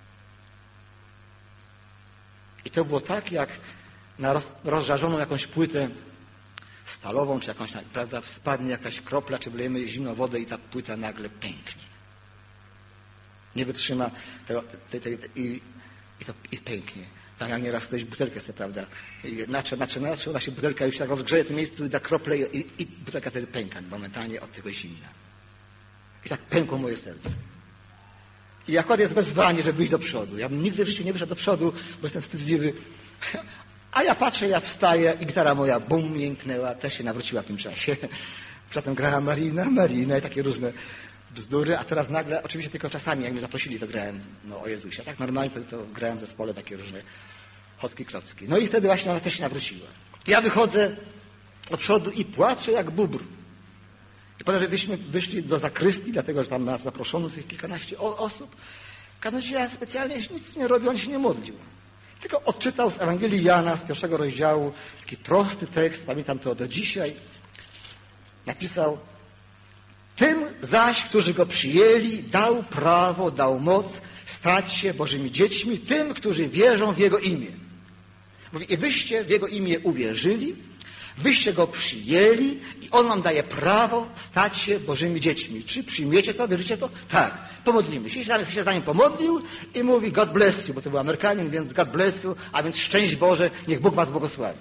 I to było tak, jak na roz, rozżarzoną jakąś płytę stalową, czy jakąś, prawda, spadnie jakaś kropla, czy wlejemy zimną wodę i ta płyta nagle pęknie. Nie wytrzyma tego, te, te, te, i, i, to, i pęknie. Tak jak nieraz ktoś butelkę sobie, prawda, naczy, naczy, naczy, ona się butelka już tak rozgrzeje w tym miejscu i da krople i, i butelka wtedy pęka momentalnie od tego zimna. I tak pękło moje serce. I akurat jest wezwanie, żeby wyjść do przodu. Ja bym nigdy w życiu nie wyszedł do przodu, bo jestem wstydliwy. A ja patrzę, ja wstaję i gitara moja bum, mięknęła, też się nawróciła w tym czasie. Potem grała Marina, Marina i takie różne bzdury, a teraz nagle, oczywiście tylko czasami, jak mnie zaprosili, to grałem no, o Jezusie. Tak normalnie to, to grałem w zespole takie różne chocki, klocki. No i wtedy właśnie ona też się nawróciła. Ja wychodzę do przodu i płaczę jak bóbr. I potem, żebyśmy wyszli do zakrystii, dlatego, że tam nas zaproszono tych kilkanaście osób, kaznodzieja specjalnie nic nie robił, on się nie modlił. Tylko odczytał z Ewangelii Jana, z pierwszego rozdziału, taki prosty tekst, pamiętam to do dzisiaj. Napisał: tym zaś, którzy go przyjęli, dał prawo, dał moc stać się Bożymi dziećmi, tym, którzy wierzą w Jego imię. Mówi, i wyście w Jego imię uwierzyli, wyście go przyjęli i On wam daje prawo stać się Bożymi dziećmi. Czy przyjmiecie to, wierzycie to? Tak. Pomodlimy się. I się za nim pomodlił i mówi God bless you, bo to był Amerykanin, więc God bless you, a więc szczęść Boże, niech Bóg was błogosławi.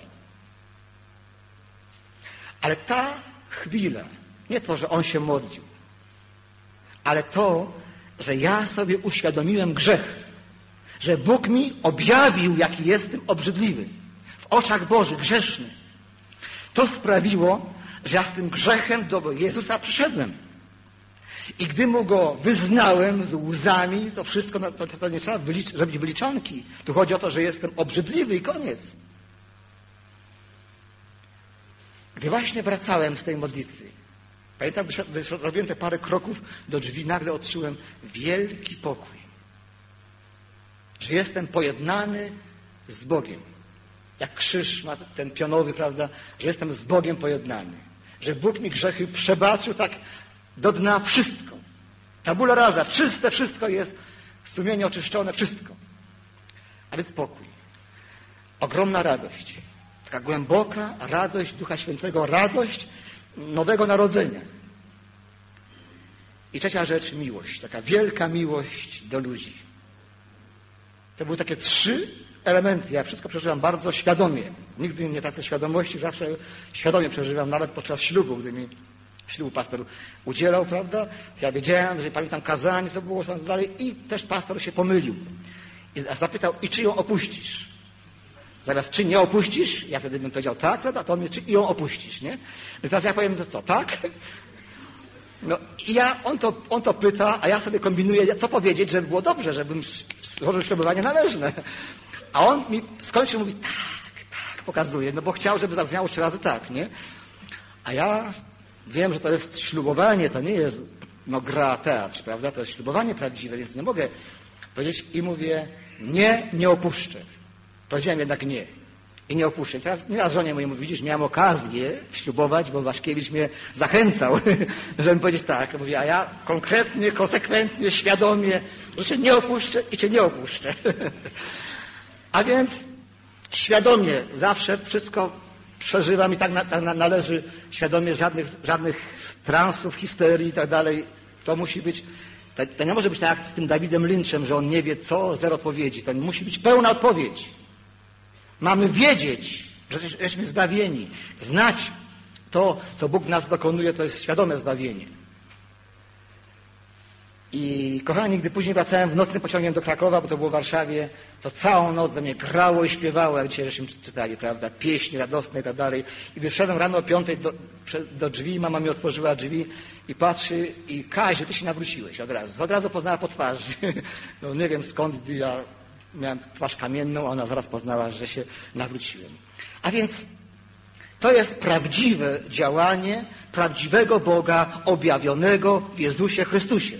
Ale ta chwila, nie to, że on się modlił, ale to, że ja sobie uświadomiłem grzech, że Bóg mi objawił, jaki jestem obrzydliwy, w oczach Bożych, grzeszny. To sprawiło, że ja z tym grzechem do Jezusa przyszedłem. I gdy mu go wyznałem z łzami, to wszystko, no, to, to nie trzeba wylicz, robić wyliczanki. Tu chodzi o to, że jestem obrzydliwy i koniec. Gdy właśnie wracałem z tej modlitwy, pamiętam, gdy robiłem te parę kroków do drzwi, nagle odczułem wielki pokój. Że jestem pojednany z Bogiem. Jak krzyż ma ten pionowy, prawda, że jestem z Bogiem pojednany. Że Bóg mi grzechy przebaczył tak do dna wszystko. Tabula rasa, czyste wszystko jest, sumienie oczyszczone, wszystko. A więc pokój. Ogromna radość. Taka głęboka radość Ducha Świętego, radość nowego narodzenia. I trzecia rzecz, miłość. Taka wielka miłość do ludzi. To były takie trzy elementy. Ja wszystko przeżywam bardzo świadomie. Nigdy nie tracę świadomości, zawsze świadomie przeżywam, nawet podczas ślubu, gdy mi ślubu pastor udzielał, prawda? Ja wiedziałem, że pamiętam kazanie, co było tam dalej i też pastor się pomylił. I zapytał, i czy ją opuścisz? Zamiast, czy nie opuścisz? Ja wtedy bym powiedział tak, prawda? To on mnie, czy ją opuścisz, nie? I teraz ja powiem, że co, tak? No i ja, on to, on to pyta, a ja sobie kombinuję, co powiedzieć, żeby było dobrze, żebym złożył ślubowanie należne. A on mi skończył, mówi, tak, tak, pokazuje, no bo chciał, żeby zabrzmiało trzy razy tak, nie? A ja wiem, że to jest ślubowanie, to nie jest no, gra, teatr, prawda? To jest ślubowanie prawdziwe, więc nie mogę powiedzieć i mówię, nie, nie opuszczę. Powiedziałem jednak nie. I nie opuszczę. Teraz nieraz żonie mojej mówi, widzisz, miałem okazję ślubować, bo Waszkiewicz mnie zachęcał, żebym powiedzieć tak. Mówię, a ja konkretnie, konsekwentnie, świadomie, że się nie opuszczę i cię nie opuszczę. A więc świadomie zawsze wszystko przeżywam i tak, na, tak na, należy świadomie, żadnych, żadnych transów, histerii i tak dalej. To musi być, to, to nie może być tak jak z tym Dawidem Lynchem, że on nie wie co, zero odpowiedzi. To musi być pełna odpowiedź. Mamy wiedzieć, że jesteśmy zbawieni. Znać to, co Bóg w nas dokonuje, to jest świadome zbawienie. I kochani, gdy później wracałem nocnym pociągiem do Krakowa, bo to było w Warszawie, to całą noc we mnie grało i śpiewało, jak dzisiaj żeśmy czytali, prawda, pieśni radosne i tak dalej. I gdy wszedłem rano o piątej do, do drzwi, mama mi otworzyła drzwi i patrzy i Kaziu, ty się nawróciłeś od razu. Od razu poznała po twarzy. No nie wiem skąd ja miałem twarz kamienną, ona zaraz poznała, że się nawróciłem. A więc to jest prawdziwe działanie prawdziwego Boga objawionego w Jezusie Chrystusie.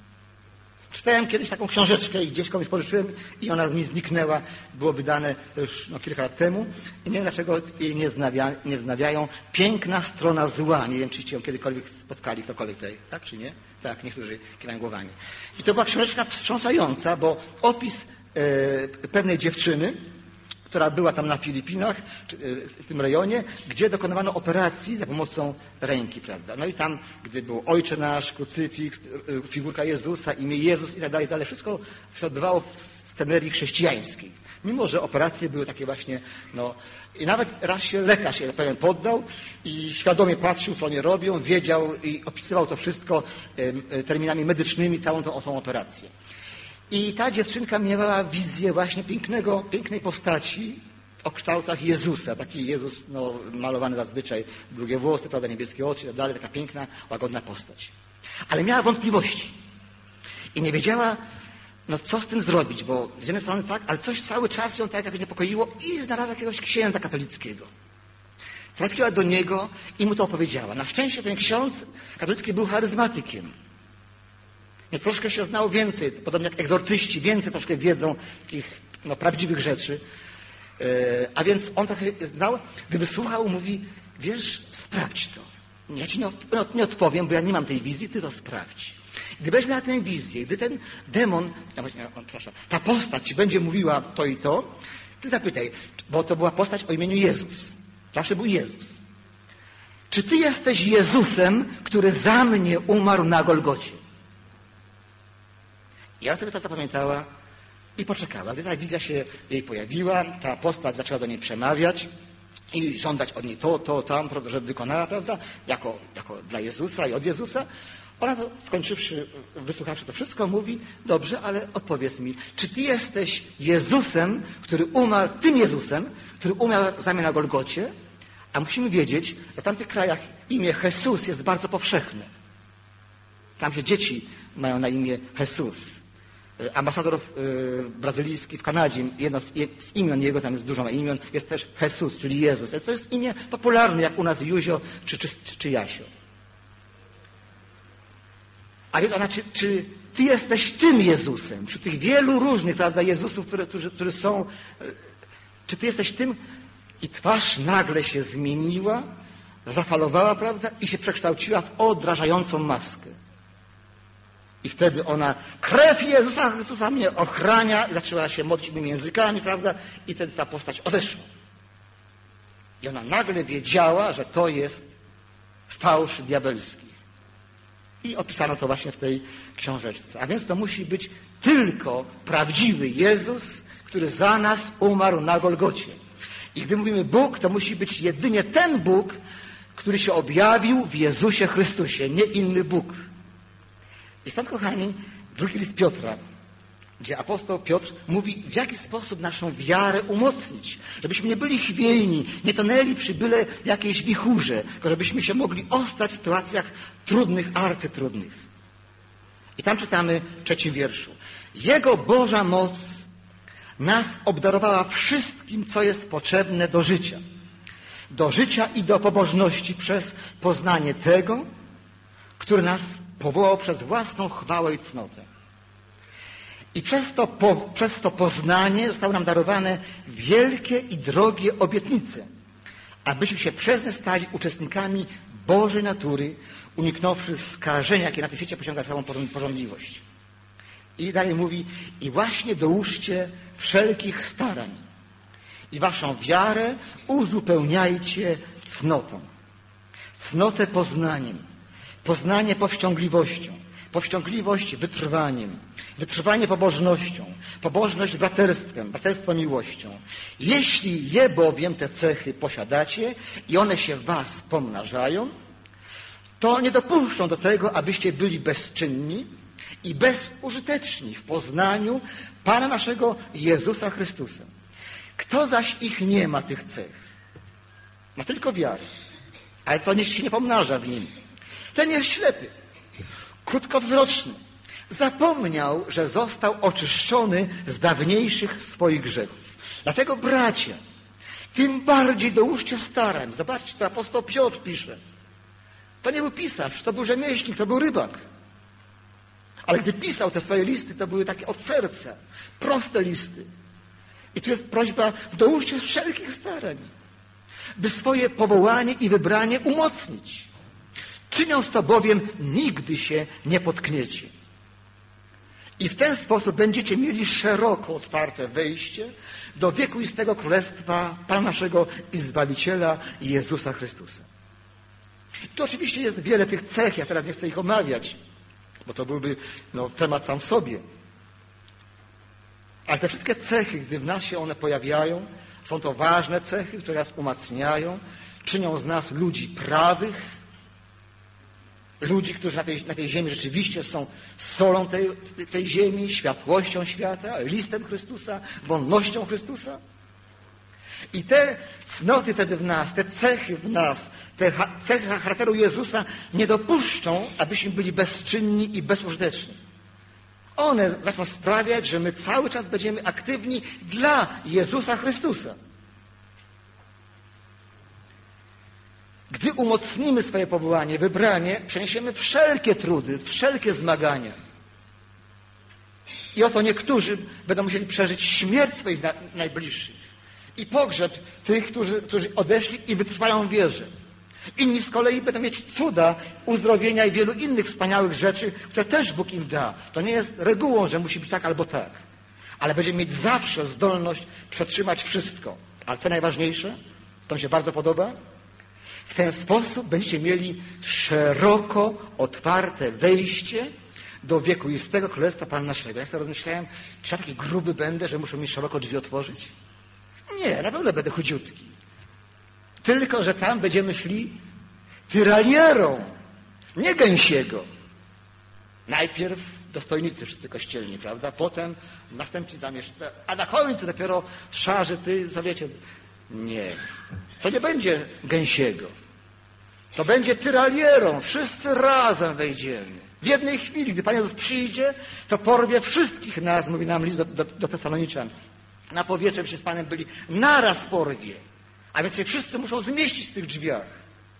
Czytałem kiedyś taką książeczkę i gdzieś komuś pożyczyłem i ona mi zniknęła. Było wydane to już no, kilka lat temu i nie wiem dlaczego jej nie, wznawia, nie wznawiają. Piękna strona zła. Nie wiem, czyście ją kiedykolwiek spotkali, ktokolwiek tutaj, tak czy nie? Tak, niektórzy kiwają głowami. I to była książeczka wstrząsająca, bo opis e, pewnej dziewczyny, która była tam na Filipinach, w tym rejonie, gdzie dokonywano operacji za pomocą ręki, prawda. No i tam, gdy był Ojcze Nasz, krucyfiks, figurka Jezusa, imię Jezus i tak dalej, dalej, wszystko się odbywało w scenerii chrześcijańskiej. Mimo że operacje były takie właśnie, no i nawet raz się lekarz się pewien poddał i świadomie patrzył, co oni robią, wiedział i opisywał to wszystko terminami medycznymi, całą tą, tą operację. I ta dziewczynka miała wizję właśnie pięknego, pięknej postaci o kształtach Jezusa. Taki Jezus no, malowany zazwyczaj, długie włosy, prawda, niebieskie oczy i tak dalej, taka piękna, łagodna postać. Ale miała wątpliwości i nie wiedziała, no co z tym zrobić, bo z jednej strony tak, ale coś cały czas ją tak jakby niepokoiło i znalazła jakiegoś księdza katolickiego. Trafiła do niego i mu to opowiedziała. Na szczęście ten ksiądz katolicki był charyzmatykiem. Więc troszkę się znało więcej, podobnie jak egzorcyści, więcej troszkę wiedzą takich no, prawdziwych rzeczy. Yy, a więc on trochę znał, gdy wysłuchał, mówi, wiesz, sprawdź to. Ja ci nie, od, nie odpowiem, bo ja nie mam tej wizji, ty to sprawdź. Gdy będziesz miała tę wizję, gdy ten demon, no właśnie, on, przepraszam, ta postać ci będzie mówiła to i to, ty zapytaj, bo to była postać o imieniu Jezus. Zawsze był Jezus. Czy ty jesteś Jezusem, który za mnie umarł na Golgocie? I ona sobie to zapamiętała i poczekała. Gdy ta wizja się jej pojawiła, ta postać zaczęła do niej przemawiać i żądać od niej to, to, tam, żeby wykonała, prawda, jako, jako dla Jezusa i od Jezusa. Ona to, skończywszy, wysłuchawszy to wszystko, mówi, dobrze, ale odpowiedz mi, czy ty jesteś Jezusem, który umarł, tym Jezusem, który umarł za mnie na Golgocie? A musimy wiedzieć, że w tamtych krajach imię Jesus jest bardzo powszechne. Tam się dzieci mają na imię Jesus. Ambasador y, brazylijski w Kanadzie, jedno z, z imion jego, tam jest dużo imion, jest też Jesus, czyli Jezus. To jest imię popularne, jak u nas Józio czy, czy, czy Jasio. A więc ona, czy, czy ty jesteś tym Jezusem, przy tych wielu różnych, prawda, Jezusów, które, którzy, którzy są, y, czy ty jesteś tym? I twarz nagle się zmieniła, zafalowała, prawda, i się przekształciła w odrażającą maskę. I wtedy ona, krew Jezusa Chrystusa mnie ochrania, i zaczęła się modlić innymi językami, prawda? I wtedy ta postać odeszła. I ona nagle wiedziała, że to jest fałsz diabelski. I opisano to właśnie w tej książeczce. A więc to musi być tylko prawdziwy Jezus, który za nas umarł na Golgocie. I gdy mówimy Bóg, to musi być jedynie ten Bóg, który się objawił w Jezusie Chrystusie, nie inny Bóg. I stąd, kochani, drugi list Piotra, gdzie apostoł Piotr mówi, w jaki sposób naszą wiarę umocnić, żebyśmy nie byli chwiejni, nie tonęli przy byle jakiejś wichurze, tylko żebyśmy się mogli ostać w sytuacjach trudnych, arcytrudnych. I tam czytamy w trzecim wierszu. Jego Boża moc nas obdarowała wszystkim, co jest potrzebne do życia. Do życia i do pobożności przez poznanie tego, który nas powołał przez własną chwałę i cnotę. I przez to, po, przez to poznanie zostały nam darowane wielkie i drogie obietnice, abyśmy się przez nie stali uczestnikami Bożej natury, uniknąwszy skażenia, jakie na tym świecie posiąga całą porządliwość. I dalej mówi, i właśnie dołóżcie wszelkich starań i waszą wiarę uzupełniajcie cnotą. Cnotę poznaniem, poznanie powściągliwością, powściągliwość wytrwaniem, wytrwanie pobożnością, pobożność braterstwem, braterstwo miłością. Jeśli je bowiem te cechy posiadacie i one się w was pomnażają, to nie dopuszczą do tego, abyście byli bezczynni, i bezużyteczni w poznaniu Pana naszego Jezusa Chrystusa. Kto zaś ich nie ma, tych cech, ma tylko wiarę, ale to niech się nie pomnaża w nim. Ten jest ślepy, krótkowzroczny. Zapomniał, że został oczyszczony z dawniejszych swoich grzechów. Dlatego, bracia, tym bardziej dołóżcie starań. Zobaczcie, to apostoł Piotr pisze. To nie był pisarz, to był rzemieślnik, to był rybak. Ale gdy pisał te swoje listy, to były takie od serca, proste listy. I tu jest prośba, dołóżcie wszelkich starań, by swoje powołanie i wybranie umocnić. Czyniąc to bowiem, nigdy się nie potkniecie. I w ten sposób będziecie mieli szeroko otwarte wejście do wiekuistego królestwa Pana naszego i Zbawiciela Jezusa Chrystusa. Tu oczywiście jest wiele tych cech, ja teraz nie chcę ich omawiać, bo to byłby no, temat sam w sobie. Ale te wszystkie cechy, gdy w nas się one pojawiają, są to ważne cechy, które nas umacniają, czynią z nas ludzi prawych, ludzi, którzy na tej, na tej ziemi rzeczywiście są solą tej, tej ziemi, światłością świata, listem Chrystusa, wolnością Chrystusa. I te cnoty wtedy w nas, te cechy w nas, te cechy charakteru Jezusa nie dopuszczą, abyśmy byli bezczynni i bezużyteczni. One zaczną sprawiać, że my cały czas będziemy aktywni dla Jezusa Chrystusa. Gdy umocnimy swoje powołanie, wybranie, przeniesiemy wszelkie trudy, wszelkie zmagania. I oto niektórzy będą musieli przeżyć śmierć swoich na, najbliższych i pogrzeb tych, którzy, którzy odeszli i wytrwają w wierze. Inni z kolei będą mieć cuda, uzdrowienia i wielu innych wspaniałych rzeczy, które też Bóg im da. To nie jest regułą, że musi być tak albo tak. Ale będziemy mieć zawsze zdolność przetrzymać wszystko. Ale co najważniejsze, to mi się bardzo podoba, w ten sposób będziecie mieli szeroko otwarte wejście do wiekuistego Królestwa Pana naszego. Ja sobie rozmyślałem, czy ja taki gruby będę, że muszę mi szeroko drzwi otworzyć? Nie, na pewno będę chudziutki. Tylko że tam będziemy szli tyralierą, nie gęsiego. Najpierw dostojnicy wszyscy kościelni, prawda? Potem następnie tam jeszcze, a na końcu dopiero szarzy, ty, co wiecie. Nie. To nie będzie gęsiego. To będzie tyralierą. Wszyscy razem wejdziemy. W jednej chwili, gdy Pan Jezus przyjdzie, to porwie wszystkich nas, mówi nam list do, do, do Tesaloniczan. Na powietrze byście z Panem byli, naraz porwie. A więc się wszyscy muszą zmieścić w tych drzwiach.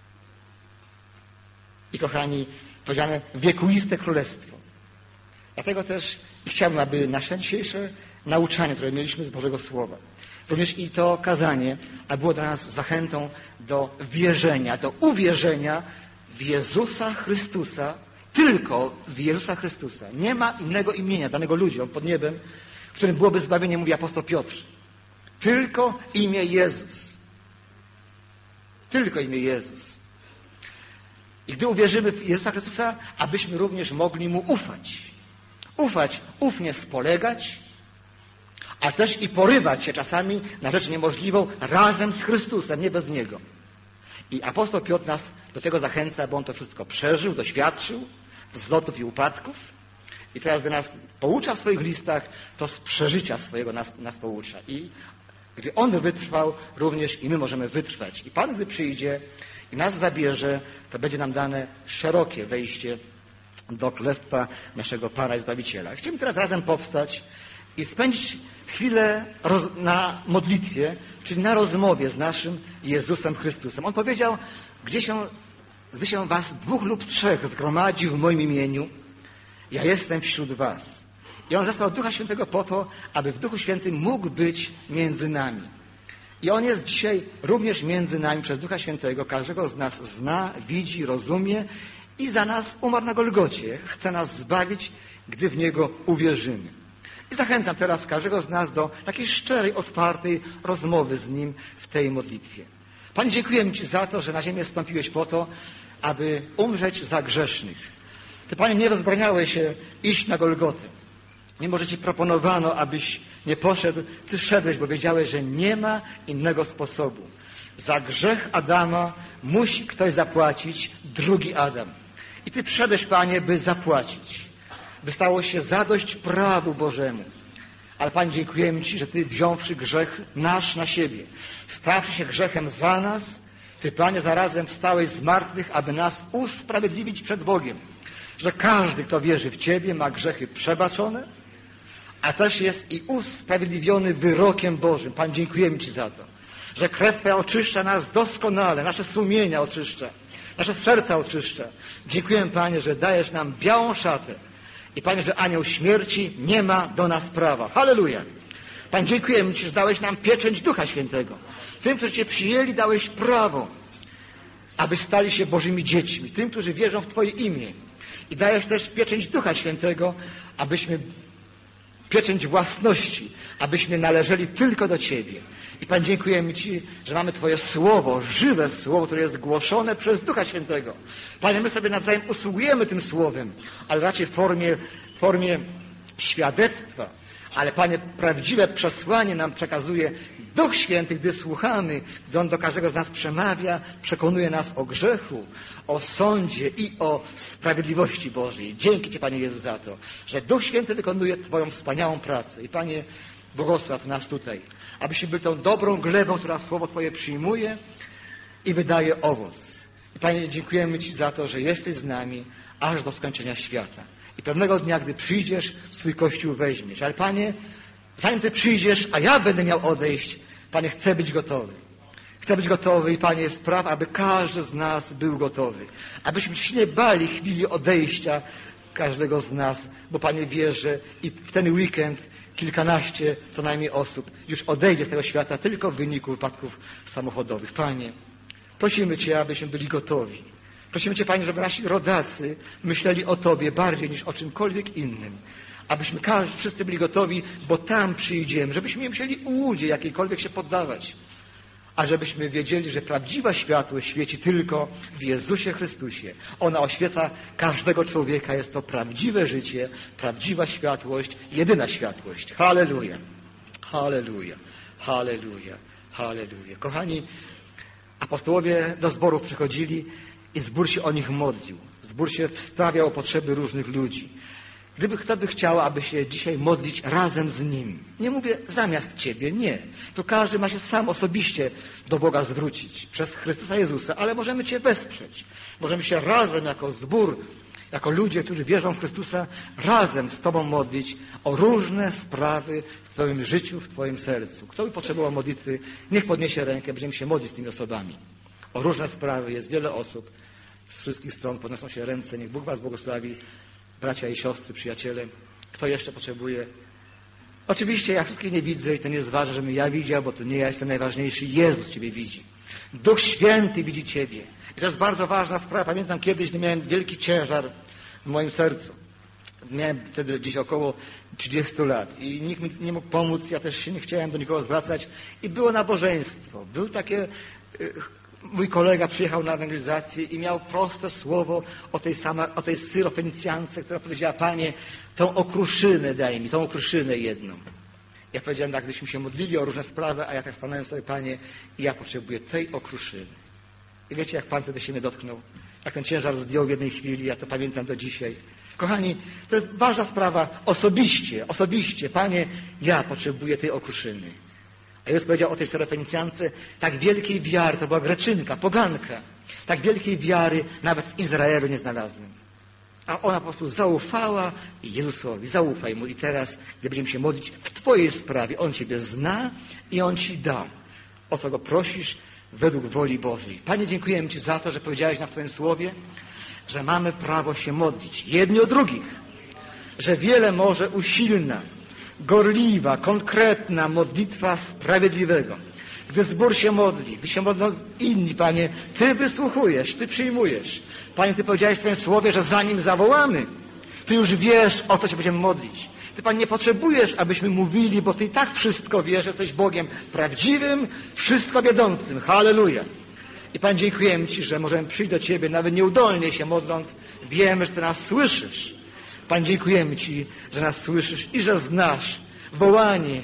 I kochani, powiedziane wiekuiste królestwo. Dlatego też chciałbym, aby nasze dzisiejsze nauczanie, które mieliśmy z Bożego Słowa, również i to kazanie, a było dla nas zachętą do wierzenia, do uwierzenia w Jezusa Chrystusa, tylko w Jezusa Chrystusa. Nie ma innego imienia danego ludziom pod niebem, w którym byłoby zbawienie, mówi apostoł Piotr. Tylko imię Jezus. Tylko imię Jezus. I gdy uwierzymy w Jezusa Chrystusa, abyśmy również mogli Mu ufać. Ufać, ufnie spolegać, a też i porywać się czasami na rzecz niemożliwą razem z Chrystusem, nie bez Niego. I apostoł Piotr nas do tego zachęca, bo on to wszystko przeżył, doświadczył, wzlotów i upadków. I teraz, gdy nas poucza w swoich listach, to z przeżycia swojego nas, nas poucza. I gdy on wytrwał, również i my możemy wytrwać. I Pan, gdy przyjdzie i nas zabierze, to będzie nam dane szerokie wejście do Królestwa naszego Pana i Zbawiciela. Chcemy teraz razem powstać i spędzić chwilę na modlitwie, czyli na rozmowie z naszym Jezusem Chrystusem. On powiedział, gdzie się, gdy się was dwóch lub trzech zgromadzi w moim imieniu, ja jestem wśród was. I on zesłał Ducha Świętego po to, aby w Duchu Świętym mógł być między nami. I on jest dzisiaj również między nami przez Ducha Świętego. Każdego z nas zna, widzi, rozumie i za nas umarł na Golgocie. Chce nas zbawić, gdy w Niego uwierzymy. I zachęcam teraz każdego z nas do takiej szczerej, otwartej rozmowy z Nim w tej modlitwie. Panie, dziękujemy Ci za to, że na ziemię wstąpiłeś po to, aby umrzeć za grzesznych. Ty, Panie, nie rozbraniałeś się iść na Golgotę. Mimo, że Ci proponowano, abyś nie poszedł, Ty szedłeś, bo wiedziałeś, że nie ma innego sposobu. Za grzech Adama musi ktoś zapłacić, drugi Adam. I Ty przyszedłeś, Panie, by zapłacić. by stało się zadość prawu Bożemu. Ale Panie, dziękujemy Ci, że Ty wziąwszy grzech nasz na siebie, stawszy się grzechem za nas, Ty, Panie, zarazem wstałeś z martwych, aby nas usprawiedliwić przed Bogiem. Że każdy, kto wierzy w Ciebie, ma grzechy przebaczone, a też jest i usprawiedliwiony wyrokiem Bożym. Panie, dziękujemy Ci za to, że krew Twoja oczyszcza nas doskonale, nasze sumienia oczyszcza, nasze serca oczyszcza. Dziękujemy, Panie, że dajesz nam białą szatę i, Panie, że anioł śmierci nie ma do nas prawa. Halleluja! Panie, dziękujemy Ci, że dałeś nam pieczęć Ducha Świętego. Tym, którzy Cię przyjęli, dałeś prawo, aby stali się Bożymi dziećmi. Tym, którzy wierzą w Twoje imię. I dajesz też pieczęć Ducha Świętego, abyśmy, pieczęć własności, abyśmy należeli tylko do Ciebie. I Panie, dziękujemy Ci, że mamy Twoje Słowo, żywe Słowo, które jest głoszone przez Ducha Świętego. Panie, my sobie nawzajem usługujemy tym Słowem, ale raczej w formie, w formie świadectwa. Ale Panie, prawdziwe przesłanie nam przekazuje Duch Święty, gdy słuchamy, gdy On do każdego z nas przemawia, przekonuje nas o grzechu, o sądzie i o sprawiedliwości Bożej. Dzięki Ci, Panie Jezu, za to, że Duch Święty wykonuje Twoją wspaniałą pracę. I Panie, błogosław nas tutaj, abyśmy byli tą dobrą glebą, która Słowo Twoje przyjmuje i wydaje owoc. I Panie, dziękujemy Ci za to, że jesteś z nami aż do skończenia świata. I pewnego dnia, gdy przyjdziesz, swój Kościół weźmiesz. Ale Panie, zanim Ty przyjdziesz, a ja będę miał odejść, Panie, chcę być gotowy. Chcę być gotowy i Panie, spraw, aby każdy z nas był gotowy. Abyśmy się nie bali chwili odejścia każdego z nas, bo Panie, wierzę i w ten weekend kilkanaście co najmniej osób już odejdzie z tego świata tylko w wyniku wypadków samochodowych. Panie, prosimy Cię, abyśmy byli gotowi. Prosimy Cię, Panie, żeby nasi rodacy myśleli o Tobie bardziej niż o czymkolwiek innym. Abyśmy każdy, wszyscy byli gotowi, bo tam przyjdziemy, żebyśmy nie musieli ułudzie jakiejkolwiek się poddawać. A żebyśmy wiedzieli, że prawdziwa światłość świeci tylko w Jezusie Chrystusie. Ona oświeca każdego człowieka. Jest to prawdziwe życie, prawdziwa światłość, jedyna światłość. Halleluja! Halleluja! Halleluja! Halleluja! Kochani, apostołowie do zborów przychodzili i zbór się o nich modlił. Zbór się wstawiał o potrzeby różnych ludzi. Gdyby kto by chciał, aby się dzisiaj modlić razem z Nim. Nie mówię zamiast Ciebie, nie. To każdy ma się sam osobiście do Boga zwrócić przez Chrystusa Jezusa, ale możemy Cię wesprzeć. Możemy się razem jako zbór, jako ludzie, którzy wierzą w Chrystusa, razem z Tobą modlić o różne sprawy w Twoim życiu, w Twoim sercu. Kto by potrzebował modlitwy, niech podniesie rękę, będziemy się modlić z tymi osobami. O różne sprawy jest wiele osób. Z wszystkich stron podnoszą się ręce. Niech Bóg Was błogosławi. Bracia i siostry, przyjaciele, kto jeszcze potrzebuje? Oczywiście ja wszystkich nie widzę i to nie jest ważne, żebym ja widział, bo to nie ja jestem najważniejszy. Jezus Ciebie widzi. Duch Święty widzi Ciebie. I to jest bardzo ważna sprawa. Pamiętam kiedyś, gdy miałem wielki ciężar w moim sercu. Miałem wtedy gdzieś około trzydziestu lat i nikt mi nie mógł pomóc. Ja też się nie chciałem do nikogo zwracać. I było nabożeństwo. Był takie... Mój kolega przyjechał na ewangelizację i miał proste słowo o tej, sama, o tej syrofenicjance, która powiedziała: Panie, tą okruszynę daj mi, tą okruszynę jedną. Ja powiedziałem tak, gdyśmy się modlili o różne sprawy, a ja tak stanąłem sobie: Panie, ja potrzebuję tej okruszyny. I wiecie, jak Pan wtedy się mnie dotknął? Jak ten ciężar zdjął w jednej chwili, ja to pamiętam do dzisiaj. Kochani, to jest ważna sprawa. Osobiście, osobiście, Panie, ja potrzebuję tej okruszyny. A Jezus powiedział o tej syrofenicjance: tak wielkiej wiary, to była Greczynka, poganka, tak wielkiej wiary nawet w Izraelu nie znalazłem. A ona po prostu zaufała Jezusowi, zaufaj Mu. I teraz, gdy będziemy się modlić w Twojej sprawie, On Ciebie zna i On Ci da, o co Go prosisz, według woli Bożej. Panie, dziękujemy Ci za to, że powiedziałeś nam w Twoim Słowie, że mamy prawo się modlić jedni o drugich, że wiele może usilna, gorliwa, konkretna modlitwa sprawiedliwego. Gdy zbór się modli, gdy się modlą inni, Panie, Ty wysłuchujesz, Ty przyjmujesz. Panie, Ty powiedziałeś w Twoim Słowie, że zanim zawołamy, Ty już wiesz, o co się będziemy modlić. Ty, Panie, nie potrzebujesz, abyśmy mówili, bo Ty i tak wszystko wiesz, jesteś Bogiem prawdziwym, wszystko wiedzącym. Halleluja. I Panie, dziękujemy Ci, że możemy przyjść do Ciebie, nawet nieudolnie się modląc. Wiemy, że Ty nas słyszysz. Panie, dziękujemy Ci, że nas słyszysz i że znasz wołanie,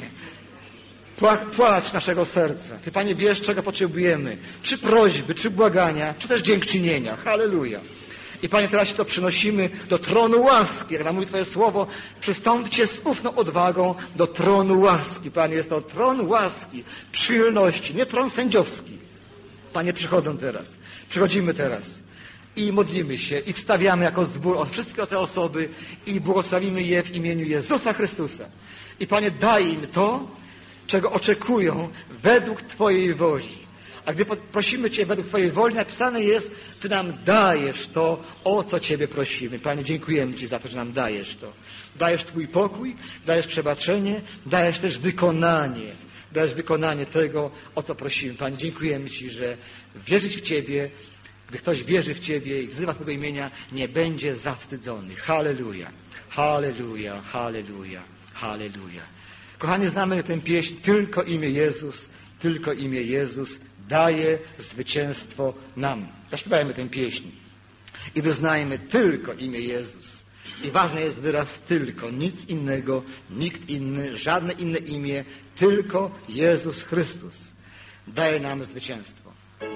płacz naszego serca. Ty, Panie, wiesz, czego potrzebujemy. Czy prośby, czy błagania, czy też dziękczynienia. Halleluja. I Panie, teraz Ci to przynosimy do tronu łaski. Jak nam mówi Twoje słowo, przystąpcie z ufną odwagą do tronu łaski. Panie, jest to tron łaski, przychylności, nie tron sędziowski. Panie, przychodzą teraz. Przychodzimy teraz i modlimy się i wstawiamy jako zbór o wszystkie te osoby i błogosławimy je w imieniu Jezusa Chrystusa. I Panie, daj im to, czego oczekują według Twojej woli. A gdy prosimy Cię według Twojej woli, napisane jest, Ty nam dajesz to, o co Ciebie prosimy. Panie, dziękujemy Ci za to, że nam dajesz to. Dajesz Twój pokój, dajesz przebaczenie, dajesz też wykonanie. Dajesz wykonanie tego, o co prosimy. Panie, dziękujemy Ci, że wierzyć w Ciebie, gdy ktoś wierzy w Ciebie i wzywa Twojego imienia, nie będzie zawstydzony. Halleluja, halleluja, halleluja, halleluja. Kochani, znamy tę pieśń, tylko imię Jezus, tylko imię Jezus daje zwycięstwo nam. Zaśpiewajmy tę pieśń i wyznajmy tylko imię Jezus. I ważny jest wyraz tylko, nic innego, nikt inny, żadne inne imię, tylko Jezus Chrystus daje nam zwycięstwo.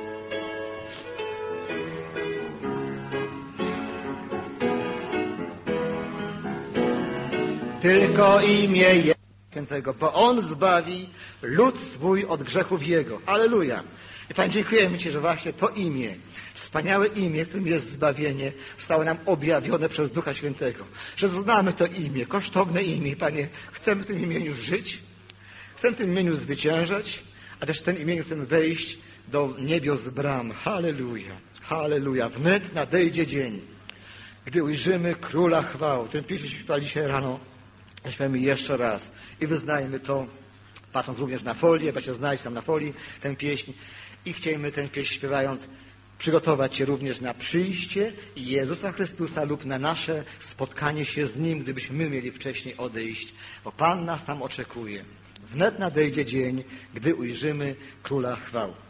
Tylko imię Jezus Świętego, bo On zbawi lud swój od grzechów Jego. Alleluja. I Panie, dziękujemy Ci, że właśnie to imię, wspaniałe imię, w którym jest zbawienie, zostało nam objawione przez Ducha Świętego. Że znamy to imię, kosztowne imię. Panie, chcemy w tym imieniu żyć, chcemy w tym imieniu zwyciężać, a też w tym imieniu chcemy wejść do niebios bram. Halleluja, halleluja. Wnet nadejdzie dzień, gdy ujrzymy Króla chwał. Ten pieśń śpiewali dzisiaj rano. Śpiewamy jeszcze raz i wyznajmy to, patrząc również na folię, będziecie znaleźć tam na folii tę pieśń i chcielibyśmy tę pieśń śpiewając przygotować się również na przyjście Jezusa Chrystusa lub na nasze spotkanie się z Nim, gdybyśmy my mieli wcześniej odejść, bo Pan nas tam oczekuje. Wnet nadejdzie dzień, gdy ujrzymy Króla chwał.